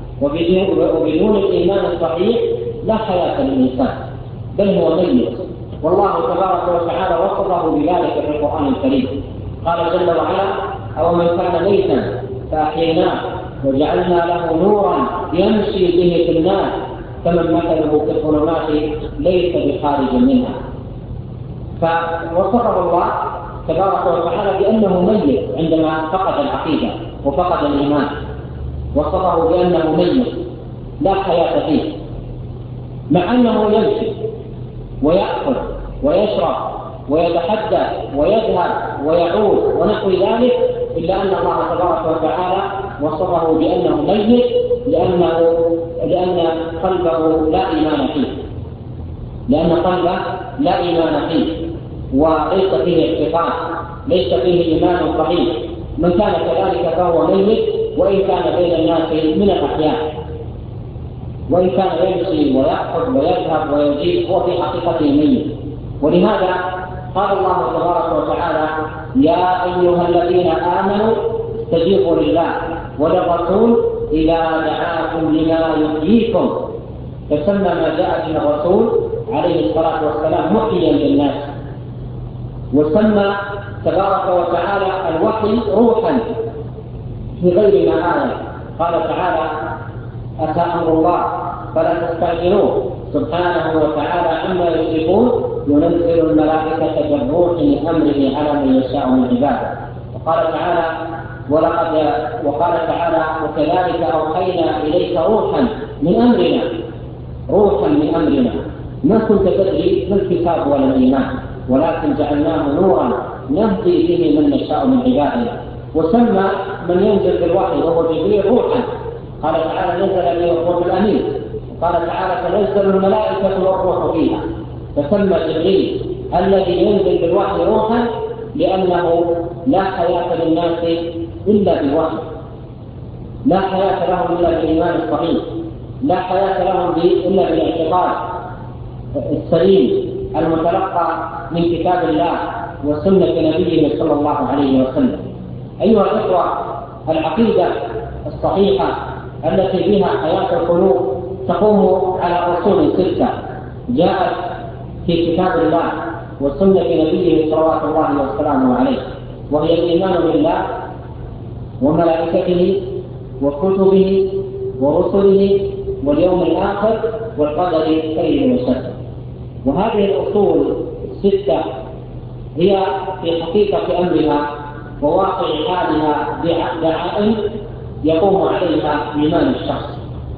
وبدون الإيمان الصحيح لا حياة للإنسان بل هو ميت. والله تبارك وتعالى وصفه بذلك في القرآن الكريم. قال جل وعلا: أو من كان ميتا فأحييناه وجعلنا له نورا يمشي به في الناس كمن مثله في الظلمات ليس بخارج منها. فوصفه الله تبارك وتعالى بأنه ميت عندما فقد العقيدة وفقد الإيمان، وصفه بأنه ميت لا حياة فيه، مع أنه يمشي ويأكل ويشرب ويتحدث ويذهب ويعود ونحو ذلك، إلا أن الله تبارك وتعالى وصفه بأنه ميت لأنه لأن قلبه لا إيمان فيه، لأن قلبه لا إيمان فيه وليس فيه اعتقاد، ليس فيه إيمان صحيح. من كان كذلك فهو ميت، وإن كان بين الناس من الأحياء، وإن كان يمشي ويأخذ ويذهب ويجيب، هو في حقيقته ميت. ولهذا قال الله تبارك وتعالى: يا أيها الذين آمنوا استجيبوا لله وللرسول إذا دعاكم لما يحييكم. فسمى ما جاء من الرسول عليه الصلاة والسلام محييا للناس، وسمى تبارك وتعالى الوحي روحا في غير ما آية. قال تعالى: أتى أمر الله فلا تستعجلوه سبحانه وتعالى عما يشركون، ينزل الملائكة بالروح من أمره على من يشاء من عباده. وقال تعالى: ولقد وقال تعالى: وكذلك أوحينا إليك روحا من أمرنا، روحا من أمرنا ما كنت تدري ما الكتاب ولا الإيمان، ولكن جعلناه نورا نهدي به من نشاء من عبادنا. وسمى من ينزل بالوحي وهو جبريل روحا، قال تعالى: نزل به الروح الأمين. وقال تعالى: تنزل الملائكة والروح فيها. فسمى جبريل الذي ينزل بالوحي روحا لأنه لا حياة للناس إلا بالوحي، لا حياة لهم إلا بالإيمان الصحيح، لا حياة لهم إلا بالاعتقاد السليم المتلقى من كتاب الله وسنة نبيه صلى الله عليه وسلم. أيها الإخوة، العقيدة الصحيحة التي فيها حياة القلوب تقوم على أصول ستة جاءت في كتاب الله وسنة نبيه صلوات الله وسلامه عليه، وهي الإيمان بالله وملائكته وكتبه ورسله واليوم الآخر والقدر خيره وشره. وهذه الأصول الستة هي في حقيقة أمرها وواقع حالها دعائم يقوم عليها إيمان الشخص،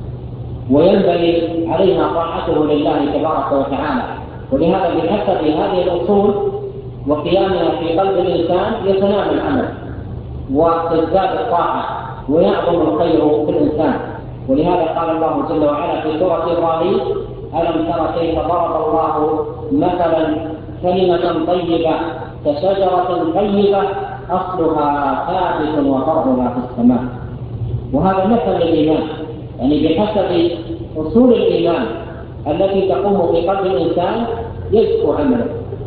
وينبغي علينا طاعته لله تبارك وتعالى. ولهذا بحسب هذه الأصول وقيامها في قلب الإنسان يتنامى العمل وتزداد الطاعة ويعظم الخير في الإنسان. ولهذا قال الله جل وعلا في سورة إبراهيم: ألم تر كيف ضرب الله مثلا كلمة طيبة كشجرة طيبة أصلها ثابت وفرعها في السماء. وهذا مثل للإيمان، يعني بحسب أصول الإيمان التي تقوم في قلب الإنسان يزكو عمله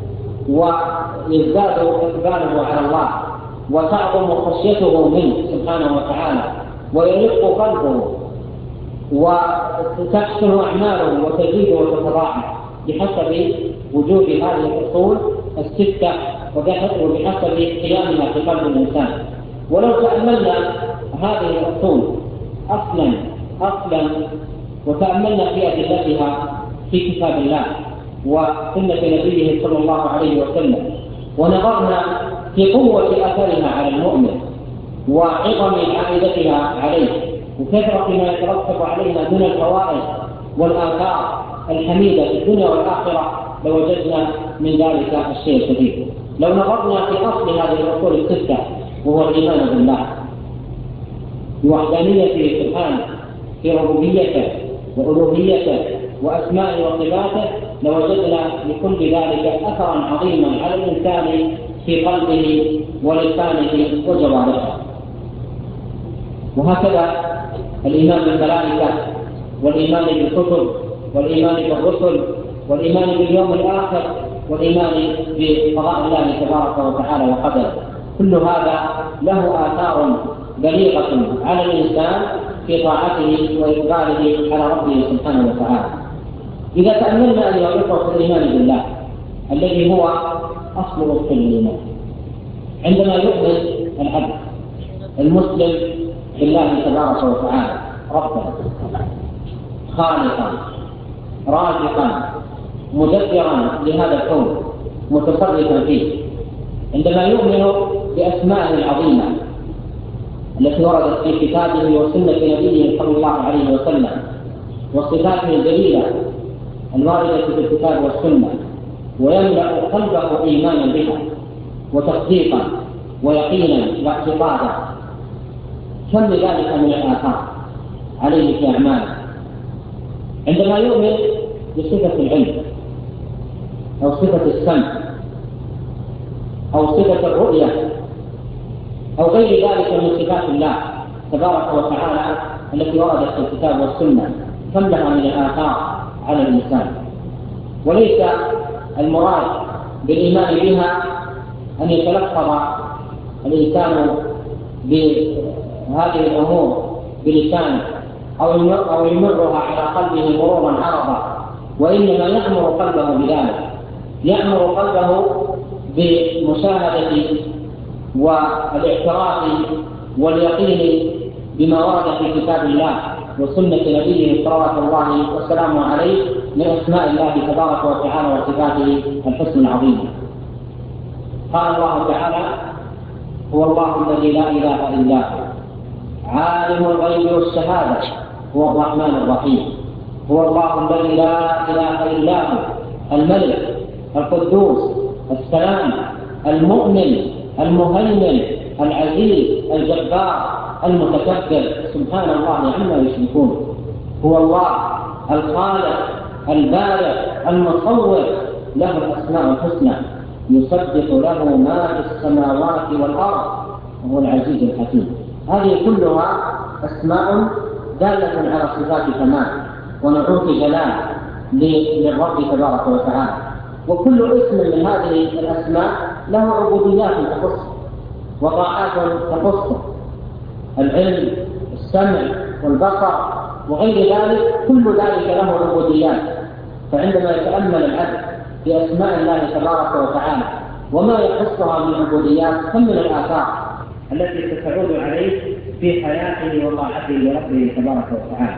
ويزداد إقباله على الله وتعظم خشيته منه سبحانه وتعالى ويرق قلبه وتحسن أعماله وتزيد وتتضاعف بحسب وجود هذه الأصول الستة وبحسب قيامها في قلب الإنسان. ولو تأملنا هذه الأصول أصلا أصلا وتأملنا في أدلتها في كتاب الله وسنة نبيه صلى الله عليه وسلم، ونظرنا في قوة أثرها على المؤمن وعظم عائدتها عليه وكثرة ما يترتب علينا من الفوائد والآثار الحميدة في الدنيا والآخرة، لوجدنا من ذلك الشيء الكثير. لو نظرنا في أصل هذه الأصول الستة وهو الإيمان بالله بوحدانيته سبحانه في ربوبيته وألوهيته وأسمائه وصفاته، لوجدنا لكل ذلك أثرا عظيما على الإنسان في قلبه ولسانه وجوارحه. وهكذا الإيمان بالملائكة والإيمان بالكتب والإيمان بالرسل والإيمان باليوم الآخر والإيمان بقضاء الله تبارك وتعالى وقدره، كل هذا له آثار بليغة على الإنسان في طاعته وإقباله على ربه سبحانه وتعالى. إذا تأملنا أيها الإخوة في الإيمان بالله الذي هو أصل أصول الإيمان، عندما يؤمن العبد المسلم بالله تبارك وتعالى ربا خالقا رازقا مدبرا لهذا الكون متصرفا فيه، عندما يؤمن بأسمائه العظيمة التي وردت في كتابه وسنة نبيه صلى الله عليه وسلم، وصفاته الجليلة الواردة في الكتاب والسنة، ويملأ قلبه إيمانا بها وتصديقا ويقينا واعتقادا، كم ذلك من الآثار عليه في أعماله. عندما يؤمن بصفة العلم أو صفة السمع أو صفة الرؤية أو غير ذلك من صفات الله تبارك وتعالى التي وردت في الكتاب والسنة، كم لها من الآثار على الإنسان. وليس المراد بالإيمان بها أن يتلفظ الإنسان بهذه الأمور بلسانه أو يمرها على قلبه مرورا عرضا، وإنما يأمر قلبه بذلك، يأمر قلبه بمشاهدة والاعتراف واليقين بما ورد في كتاب الله وسنة نبيه صلوات الله وسلامه عليه من أسماء الله تبارك وتعالى وصفاته الحسن العظيم. قال الله تعالى: هو الله الذي لا إله إلا هو عالم الغيب والشهادة هو الرحمن الرحيم. هو الله الذي لا إله إلا هو الملك القدوس السلام المؤمن المهيمن العزيز الجبار المتكبر، سبحان الله عما يشركون. هو الله الخالق البارئ المصور، له الأسماء الحسنى، يصدق له ما في السماوات والأرض، وهو العزيز الحكيم. هذه كلها أسماء دالة على صفات كمال ونعوت جلال للرب تبارك وتعالى، وكل اسم من هذه الأسماء له عبوديات تخصه وطاعات تخصه، العلم السمع والبصر وغير ذلك، كل ذلك له عبوديات. فعندما يتأمل العبد في أسماء الله تبارك وتعالى وما يخصها من عبوديات، كم من الآثار التي ستعود عليه في حياته وطاعته لربه تبارك وتعالى.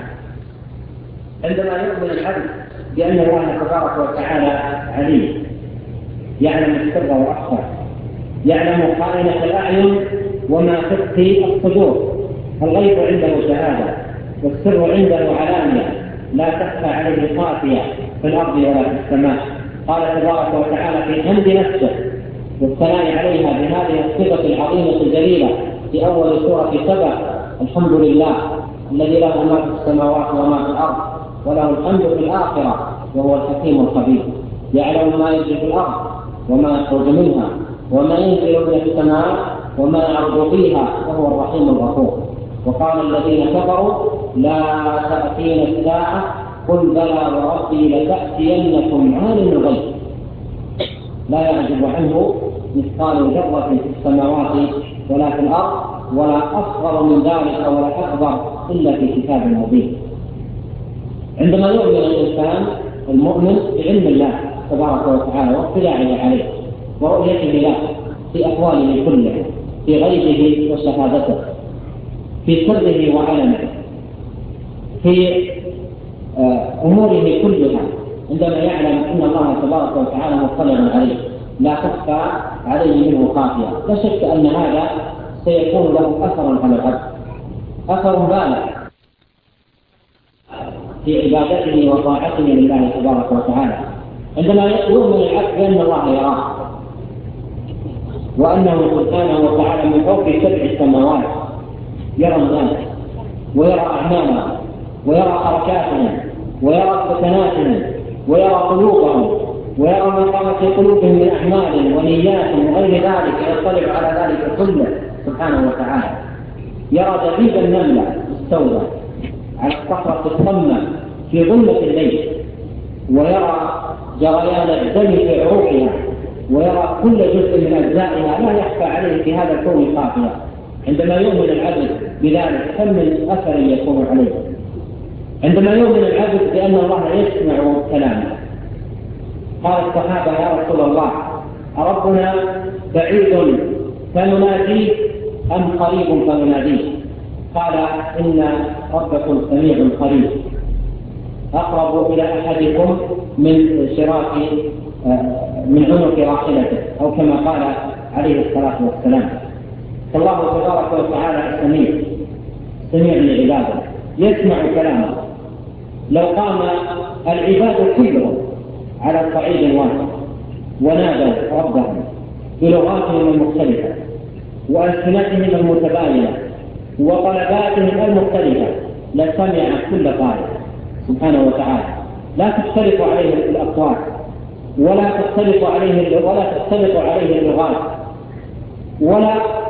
عندما يؤمن العبد بأن الله تبارك وتعالى عليم، يعلم السر وأخفى، يعلم خائنة الأعين وما تخفي الصدور، الغيب عنده شهادة والسر عنده علانية، لا تخفى عليه خافية في الأرض ولا في السماء. قال تبارك وتعالى في حمد نفسه والثناء عليها بهذه الصفة العظيمة الجليلة في أول سورة سبع: الحمد لله الذي له ما في السماوات وما في الأرض وله الحمد في الآخرة وهو الحكيم الخبير. يعلم ما يجري في الأرض وما يخرج منها وما ينزل من السماء وما يعرض فيها وهو الرحيم الغفور. وقال الذين كفروا: لا تأتينا الساعة، قل بلى وربي لتأتينكم عالم الغيب لا يعجب عنه مثقال ذرة في السماوات ولا في الأرض ولا أصغر من ذلك ولا أكبر إلا في كتاب مبين. عندما يؤمن الإنسان المؤمن بعلم الله تبارك وتعالى واطلاعه عليه ورؤيته له في أحواله كلها، في غيبه وشهادته، في سره وعلمه، في أموره كلها، عندما يعلم أن الله تبارك وتعالى مطلع عليه لا تخفى عليه منه خافية، لا شك أن هذا سيكون له أثر على العبد، أثر بالغ في عبادته وطاعته لله تبارك وتعالى. عندما يؤمن العبد بأن الله يراه وأنه سبحانه وتعالى من فوق سبع السماوات يرى الناس ويرى أعمالهم ويرى حركاتهم ويرى سكناتهم ويرى قلوبهم ويرى ما قام في قلوبهم من أعمال ونيات وغير ذلك، يطلع على ذلك كله سبحانه وتعالى. يرى دبيب النملة مستوى على الصخرة الصمة في ظلمة الليل، ويرى جريان الدم في عروقها، ويرى كل جزء من أجزائها، لا يخفى عليه في هذا الكون خافية. عندما يؤمن العبد بذلك كم من أثر يكون عليه. عندما يؤمن العبد بأن الله يسمع كلامه، قال الصحابة: يا رسول الله، أربنا بعيد فنناديه أم قريب فنناديه؟ قال: إن ربكم سميع قريب، أقرب إلى أحدكم من شراك من عنق راحلته، أو كما قال عليه الصلاة والسلام. فالله تبارك وتعالى سميع سميع لعباده، يسمع كلامه. لو قام العباد كلهم على صعيد واحد ونادوا ربهم بلغاتهم المختلفة وألسنتهم المتباينة وطلباتهم المختلفة لسمع كل قائل سبحانه وتعالى. لا تختلف عليه الأصوات ولا تختلف عليه ولا تختلف عليه اللغات، ولا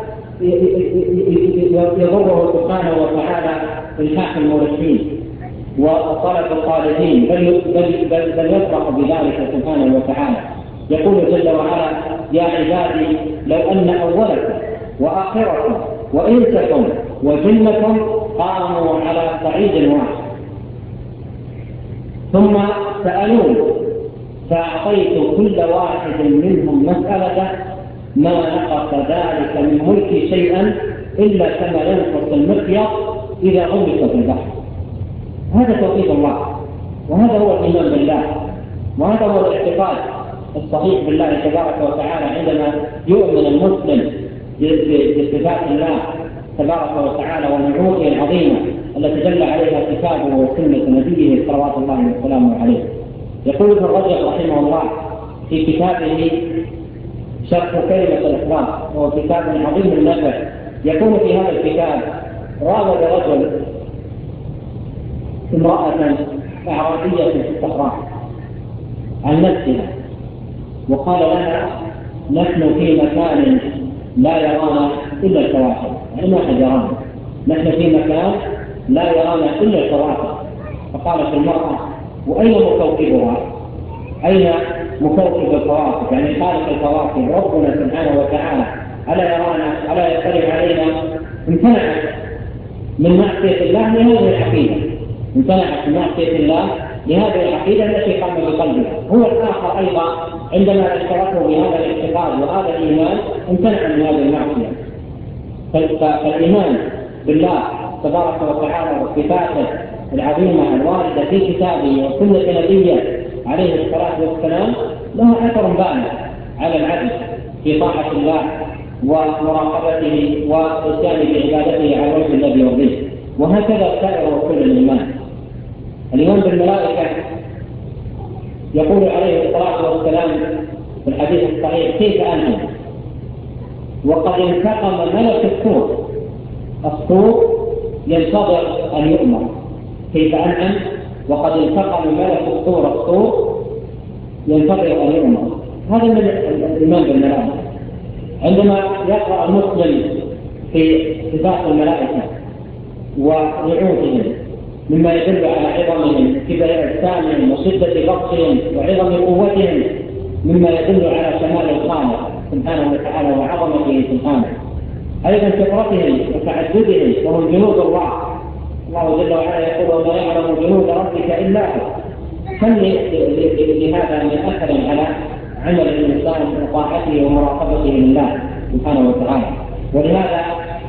يضره سبحانه وتعالى إلحاح المرسلين وطلب الطالبين، بل بل بل, بل يفرح بذلك سبحانه وتعالى. يقول جل وعلا: يا عبادي لو أن أولكم وآخركم وإنسكم وجنكم قاموا على صعيد واحد ثم سألوني فأعطيت كل واحد منهم مسألة ما نقص ذلك من ملكي شيئا إلا كما ينقص المخيط إذا غمس في البحر. هذا توحيد الله، وهذا هو الإيمان بالله، وهذا هو الاعتقاد الصحيح بالله تبارك وتعالى. عندما يؤمن المسلم بصفات الله تبارك وتعالى ونعوته العظيمة التي دل عليها كتابه وسنة نبيه صلوات الله وسلامه عليه. يقول ابن رجب رحمه الله في كتابه شرح كلمة الإخلاص، وهو كتاب عظيم النفع، يقول في هذا الكتاب: راود رجل امرأة أعرابية في الصحراء عن نفسها وقال لها: نحن في مكان لا يرانا إلا الكواكب، يعني ما أحد يرانا، نحن في مكان لا يرانا إلا الكواكب. فقالت المرأة: وأين مكوكبها؟ أين مكوكب الكواكب؟ يعني خالق الكواكب ربنا سبحانه وتعالى ألا يرانا؟ ألا يطلع علينا؟ امتنعت من معصية الله لهذه العقيدة، امتنعت من معصية الله لهذه العقيدة التي قام بقلبها. هو الآخر أيضا عندما اشتركوا بهذا الاعتقاد وهذا الإيمان امتنع من هذه المعصية. فالإيمان بالله تبارك وتعالى وصفاته العظيمة الواردة في كتابه وسنة نبيه عليه الصلاة والسلام لها أثر بالغ على العبد في طاعة الله ومراقبته والإتيان بعبادته على الوجه الذي يرضيه. وهكذا سائر رسول الإيمان. الإيمان بالملائكة يقول عليه الصلاة والسلام في الحديث الصحيح: كيف أنتم وقد انتقم ملك الصور، الصور ينتظر أن يؤمر، كيف أنعم وقد انتقم ملك الصور، الصور ينتظر أن يؤمر. هذا من الإيمان بالملائكة. عندما يقرأ المسلم في صفات الملائكة ونعوتهم مما يدل على عظمهم، كبر أجسامهم وشدة بطشهم وعظم قوتهم، مما يدل على شمال الخالق سبحانه وتعالى وعظمته سبحانه. أيضا كثرتهم وتعددهم، وهم جنود الله. الله جل وعلا يقول: وما يعلم جنود ربك إلا هو. كم لهذا من أثر على عمل الإنسان وطاعته ومراقبته لله سبحانه وتعالى. ولهذا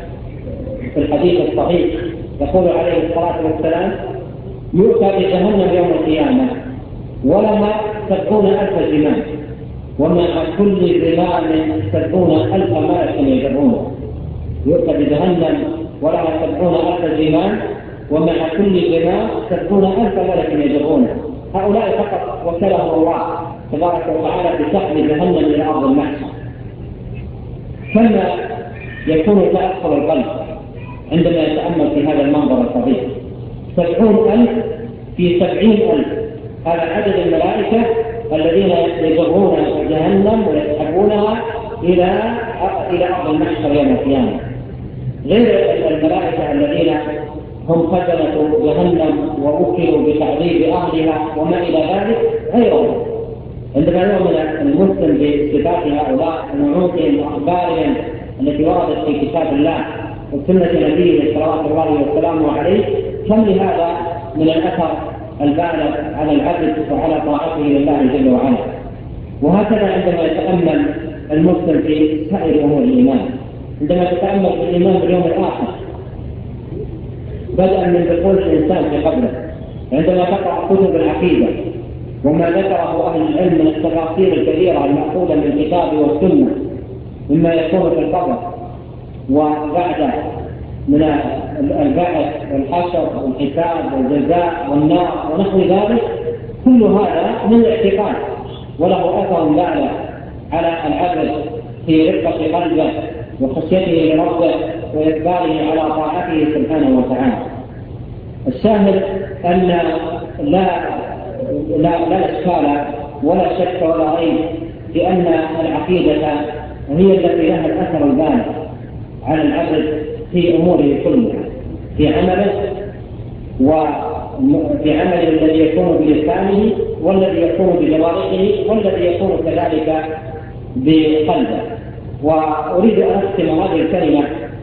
في الحديث الصحيح يقول عليه الصلاة والسلام: يؤتى بجهنم يوم القيامة ولها سبعون ألف زمام ومع كل زمام سبعون ألف ملك يجرونه. يؤتى بجهنم ولها سبعون ألف زمام ومع كل زمام سبعون ألف ملك يجرونه. هؤلاء فقط وكلهم الله تبارك وتعالى بسحب جهنم إلى أرض المحشر. كما يكون تأثر القلب عندما يتأمل في هذا المنظر الطبيعي. سبعون ألف في سبعين ألف، هذا عدد الملائكة الذين يجرون جهنم ويسحبونها إلى إلى أرض المحشر يوم القيامة، غير الملائكة الذين هم خزنة جهنم ووكلوا بتعذيب أهلها وما إلى ذلك غيرهم. عندما يؤمن المسلم بصفات هؤلاء ونعوتهم وأخبارهم التي وردت في كتاب الله وسنة نبيه صلوات الله وسلامه عليه، كم لهذا من الأثر البالغ على العبد وعلى طاعته لله جل وعلا. وهكذا عندما يتأمل المسلم في سائر أمور الإيمان، عندما تتأمل في الإيمان باليوم الآخر بدءا من دخول الإنسان في قبره، عندما تقرأ كتب العقيدة وما ذكره أهل العلم من التفاصيل الكثيرة المأخوذة من الكتاب والسنة مما يكون في القبر وبعده من البعث والحشر والحساب والجزاء والنار ونحو ذلك، كل هذا من الاعتقاد وله أثر بالغ على العبد في رقة قلبه وخشيته لربه وإقباله على طاعته سبحانه وتعالى. الشاهد أن لا لا لا إشكال ولا شك ولا ريب في أن العقيدة هي التي لها الأثر البالغ على العبد في أموره كلها، في عمله وفي عمله الذي يكون بلسانه والذي يكون بجوارحه والذي يكون كذلك بقلبه. وأريد أن أختم هذه الكلمة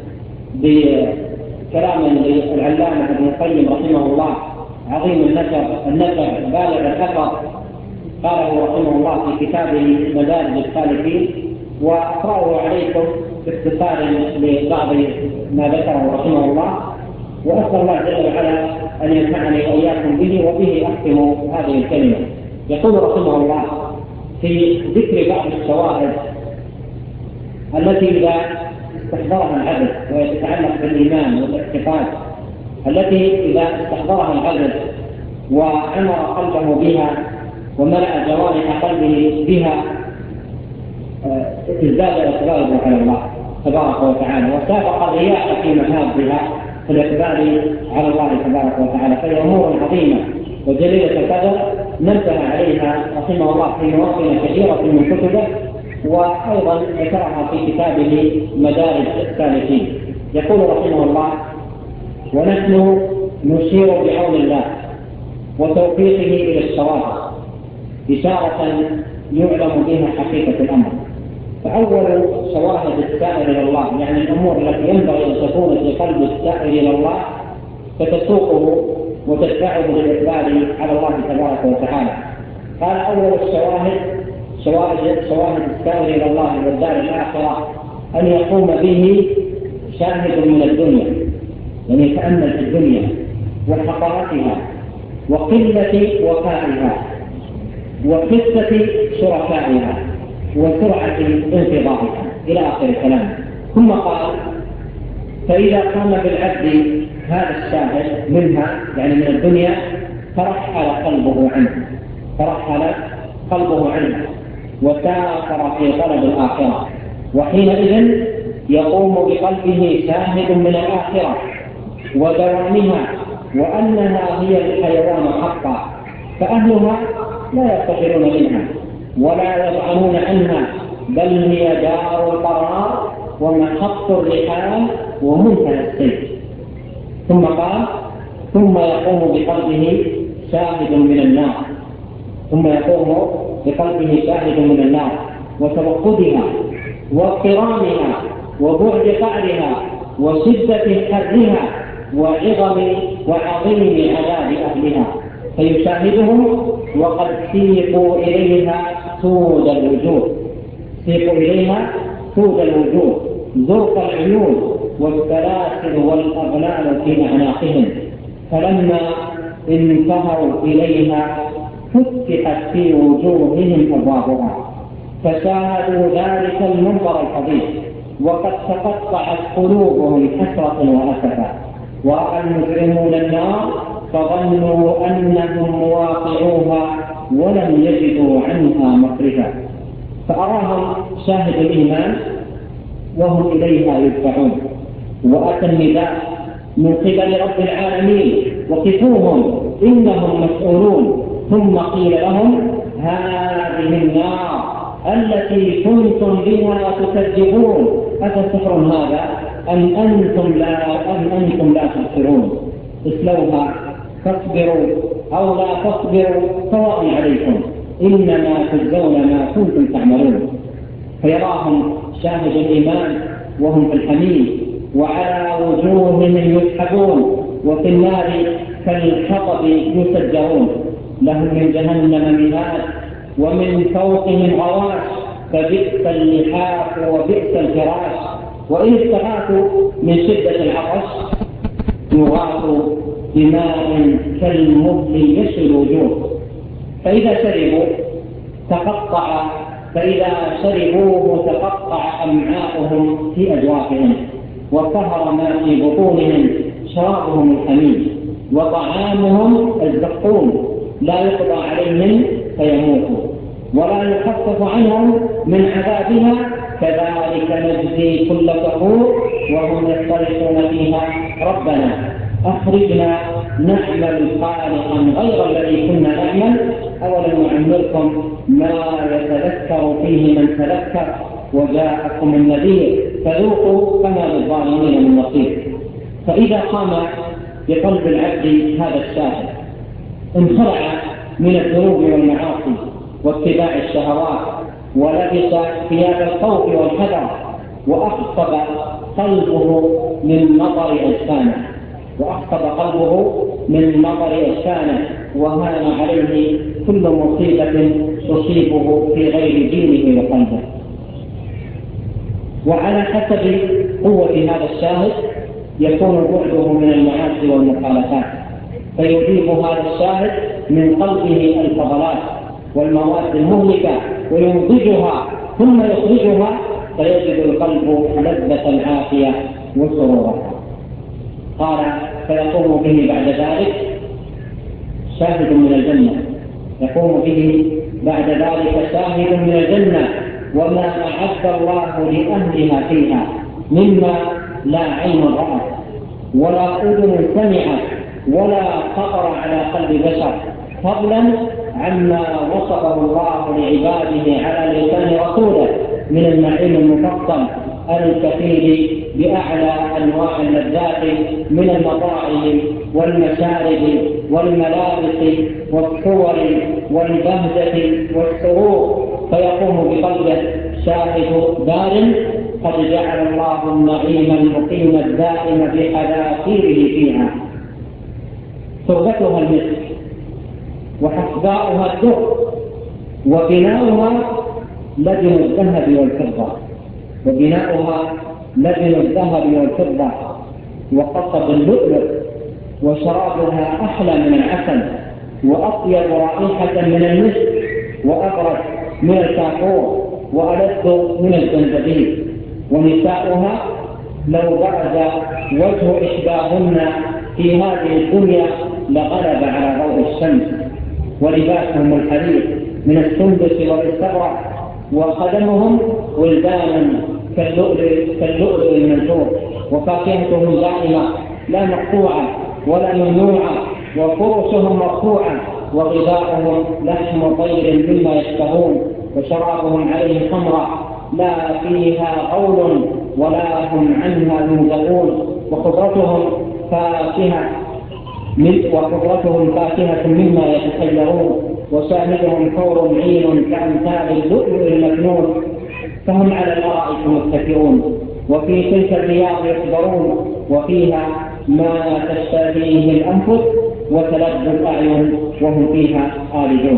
بكلام للعلامة ابن القيم رحمه الله عظيم النفع النفع بالغ الأثر، قاله رحمه الله في كتابه مدارج السالكين، وأقرأه عليكم باختصار لبعض ما ذكره رحمه الله، وأسأل الله جل وعلا أن ينفعني وإياكم به وبه أختم هذه الكلمة. يقول رحمه الله في ذكر بعض الشواهد التي إذا استحضرها العبد ويتعلق بالإيمان والاعتقاد، التي إذا استحضرها العبد وعمر قلبه بها وملأ جوارح قلبه بها ازداد إقباله على الله تبارك وتعالى وسابق الرياح في محافظها في الإقبال على الله تبارك وتعالى. فهي أمور عظيمة وجليلة القدر نبه عليها رحمه الله في مواطن كثيرة من كتبه، وأيضا ذكرها في كتابه مدارج السالكين. يقول رحمه الله: ونحن نشير بعون الله وتوفيقه إلى الصواب إشارة يعلم بها حقيقة الأمر. فأول شواهد السائر إلى الله، يعني الأمور التي ينبغي أن تكون في قلب السائر إلى الله فتسوقه وتدفعه للإقبال على الله تبارك وتعالى. قال: أول الشواهد شواهد شواهد السائر إلى الله والدار الآخرة أن يقوم به شاهد من الدنيا، يعني يتأمل في الدنيا وحقارتها وقلة وفائها وقصة شركائها وسرعة انقضائها إلى آخر الكلام. ثم قال: فإذا قام بالعبد هذا الشاهد منها، يعني من الدنيا، ترحل قلبه عنه ترحل قلبه عنه وسافر في طلب الآخرة، وحينئذ يقوم بقلبه شاهد من الآخرة ودوامها وأنها هي الحيوان حقا، فأهلها لا يفتخرون منها ولا يطعنون عنها، بل هي دار القرار ومحط الرحال ومنتهى السير. ثم قال: ثم يقوم بقلبه شاهد من النار ثم يقوم بقلبه شاهد من النار وتوقدها واضطرامها وبعد قعرها وشدة حرها وعظم وعظيم عذاب أهلها، فيشاهدهم وقد سيقوا إليها سود الوجوه سيقوا إليها سود الوجوه زرق العيون والسلاسل والأغلال في أعناقهم، فلما انتهوا إليها فتحت في وجوههم أبوابها فشاهدوا ذلك المنظر الفظيع، وقد تقطعت قلوبهم حسرة وأسفا، ورأى المجرمون النار فظنوا أنهم مواقعوها ولم يجدوا عنها مخرجا، فأراهم شاهد الإيمان وهم إليها يدفعون. وأتى النداء من قبل رب العالمين: وقفوهم إنهم مسؤولون. ثم قيل لهم: هذه النار التي كنتم بها تكذبون أفسحر هذا أم أنتم لا أم أنتم لا تبصرون اصلوها فاصبروا أو لا تصبروا سواء عليكم إنما تجزون ما كنتم تعملون. فيراهم شاهد الإيمان وهم في الحميم وعلى وجوههم يسحبون وفي النار كالحطب يسجرون، لهم من جهنم مهاد ومن فوقهم غواش فبئس اللحاف وبئس الفراش، وإن استغاثوا من شدة العطش يغاثوا بماء كالمهل يشوي الوجوه، فإذا شربوا تقطع فإذا شربوه تقطع أمعاؤهم في أجوافهم، وسهر ما في بطونهم شرابهم الحميم، وطعامهم الزقوم لا يقضى عليهم فيموتوا ولا يخفف عنهم من عذابها، كذلك نجزي كل كفور وهم يصطرخون فيها ربنا أخرجنا نعمل صالحا غير الذي كنا نعمل أولم نعمركم ما يتذكر فيه من تذكر وجاءكم النذير فذوقوا فما للظالمين من نصير. فإذا قام بقلب العبد هذا الشاهد انخلع من الذنوب والمعاصي واتباع الشهوات، ولبس ثياب الخوف والحذر، وأخصب قلبه من نظر أجسامه وأخصب قلبه من نظر أجسامه وهان عليه كل مصيبة تصيبه في غير دينه وقلبه. وعلى حسب قوة هذا الشاهد يكون بعده من المعاصي والمخالفات، فيجيب هذا الشاهد من قلبه الفضلات والمواد المهلكة وينضجها ثم يخرجها، فيجد القلب لذة العافية وسرورها. قال فيقوم به بعد ذلك شاهد من الجنة، يقوم به بعد ذلك شاهد من الجنة وما أعد الله لأهلها فيها مما لا عين رأت ولا أذن سمعت ولا خطر على قلب بشر، فضلا عما وصفه الله لعباده على لسان رسوله من النعيم المفصل الكثير بأعلى أنواع اللذات من المطاعم والمشارب والملابس والصور والبهجة والسرور، فيقوم بقلبه شاهد دار قد جعل الله النعيم المقيم الدائم بحذافيره فيها، تربتها المسك وحصباؤها الدر وبناؤها لبن الذهب والفضة وبناؤها لبن الذهب والفضة وقصب اللؤلؤ، وشرابها أحلى من العسل وأطيب رائحة من المسك وأبرد من الكافور وألذ من الزنجبيل. ونساؤها لو برز وجه إحداهن في هذه الدنيا لغلب على ضوء الشمس، ولباسهم الحرير من السندس والاستبرق، وخدمهم ولدانا كاللؤلؤ المنثور، وفاكهتهم دائمة لا مقطوعة ولا ممنوعة، وفرشهم مرفوعة، وغذاؤهم لحم طير مما يشتهون، وشرابهم عليه خمرا لا فيها غول ولا هم عنها ينزفون، وخضرتهم فاكهة وخضرتهم فاكهة مما يتخيرون، وشاهدهم حور عين كأمثال اللؤلؤ المكنون، فهم على الأرائك متكئون وفي تلك الرياض يخبرون، وفيها ما تشتهيه الأنفس وتلذ الأعين وهم فيها خالدون.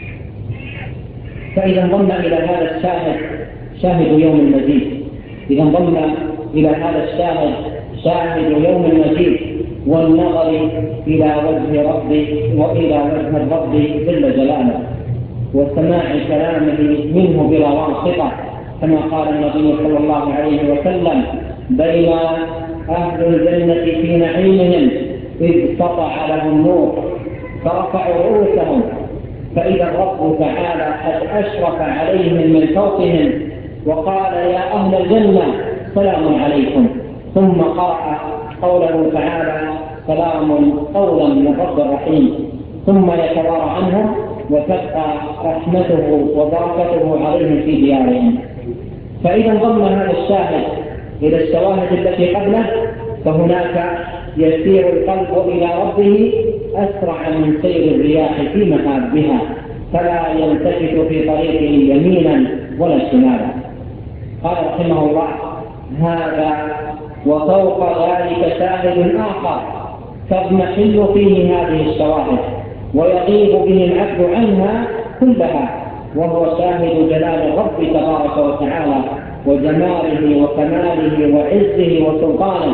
فإذا انضم إلى هذا الشاهد شاهد يوم المزيد، إذا انضم إلى هذا الشاهد شاهد يوم المزيد والنظر إلى وجه ربي وإلى وجه الرب جل جلاله وسماع كلامه منه بلا واسطة، كما قال النبي صلى الله عليه وسلم: بين أهل الجنة في نعيمهم إذ سطع لهم نور فرفعوا رؤوسهم فإذا الرب تعالى قد أشرف عليهم من فوقهم وقال: يا أهل الجنة سلام عليكم، ثم قرأ قوله تعالى: سلام قولا من رب رحيم، ثم يتوارى عنهم وتبقى رحمته وبركته عليهم في ديارهم. فإذا انضم هذا الشاهد إلى الشواهد التي قبله فهناك يسير القلب إلى ربه أسرع من سير الرياح في مهابها، فلا يلتفت في طريقه يمينا ولا شمالا. قال رحمه الله: هذا وفوق ذلك شاهد آخر تضمحل فيه هذه الشواهد ويغيب به العبد عنها كلها، وهو شاهد جلال الرب تبارك وتعالى وجماله وكماله وعزه وسلطانه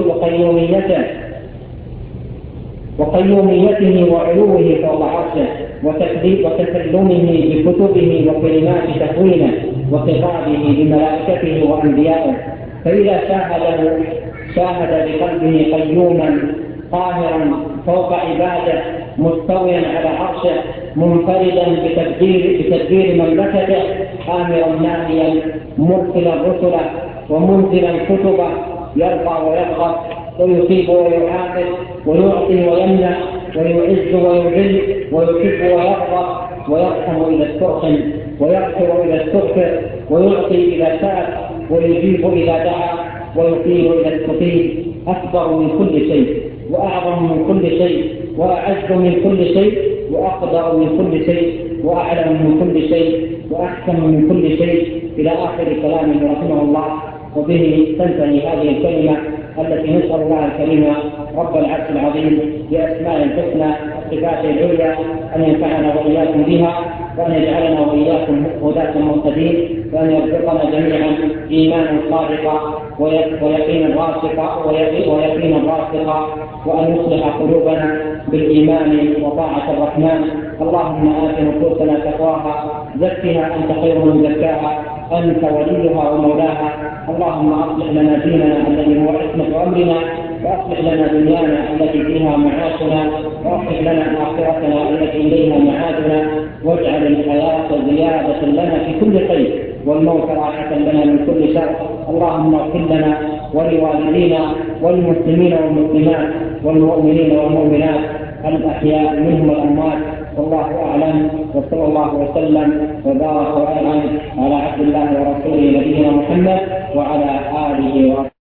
وقيوميته وقيوميته وعلوه فوق عرشه وتكلمه بكتبه وكلمات تكوينه وخطابه بملائكته وأنبيائه، فإذا شاهده شاهد بقلبه قيوما قاهرا فوق عباده مستويا على عرشه منفردا بتدبير بتدبير مملكته، آمرا ناهيا مرسلا رسلا ومنزلا كتبه، يرفع ويرغب ويصيب ويعاقب ويعطي ويمنع ويعز ويذل ويحب ويرضى ويرحم إذا استرحم ويغفر إذا استغفر ويعطي إذا سأل ويجيب إذا دعا ويقيم إذا استقيم، أكبر من كل شيء وأعظم من كل شيء وأعز من كل شيء وأقدر من كل شيء وأعلم من كل شيء وأحكم من كل شيء، إلى آخر كلامه رحمه الله. وبه تنتهي هذه الكلمة التي نسأل الله الكريم رب العرش العظيم بأسماء الحسنى والصفات العليا أن ينفعنا وإياكم بها، وأن يجعلنا وإياكم هداة مهتدين، وأن يرزقنا جميعا إيمانا صادقا ويقينا راسخا ويقينا راسخا، وأن يصلح قلوبنا بالإيمان وطاعة الرحمن. اللهم آت نفوسنا تقواها، زكها أنت خير من زكاها، أنت وليها ومولاها. اللهم أصلح لنا ديننا الذي هو عصمة أمرنا، وأصلح لنا دنيانا التي فيها معاشنا، وأصلح لنا آخرتنا التي إليها معادنا، واجعل الحياة زيادة لنا في كل خير والموت راحة لنا من كل شر. اللهم اغفر لنا ولوالدينا والمسلمين والمسلمات والمؤمنين والمؤمنات الأحياء منهم والأموات، والله أعلم. وصلى الله وسلم وبارك وأنعم على عبد الله ورسوله نبينا محمد وعلى آله وصحبه.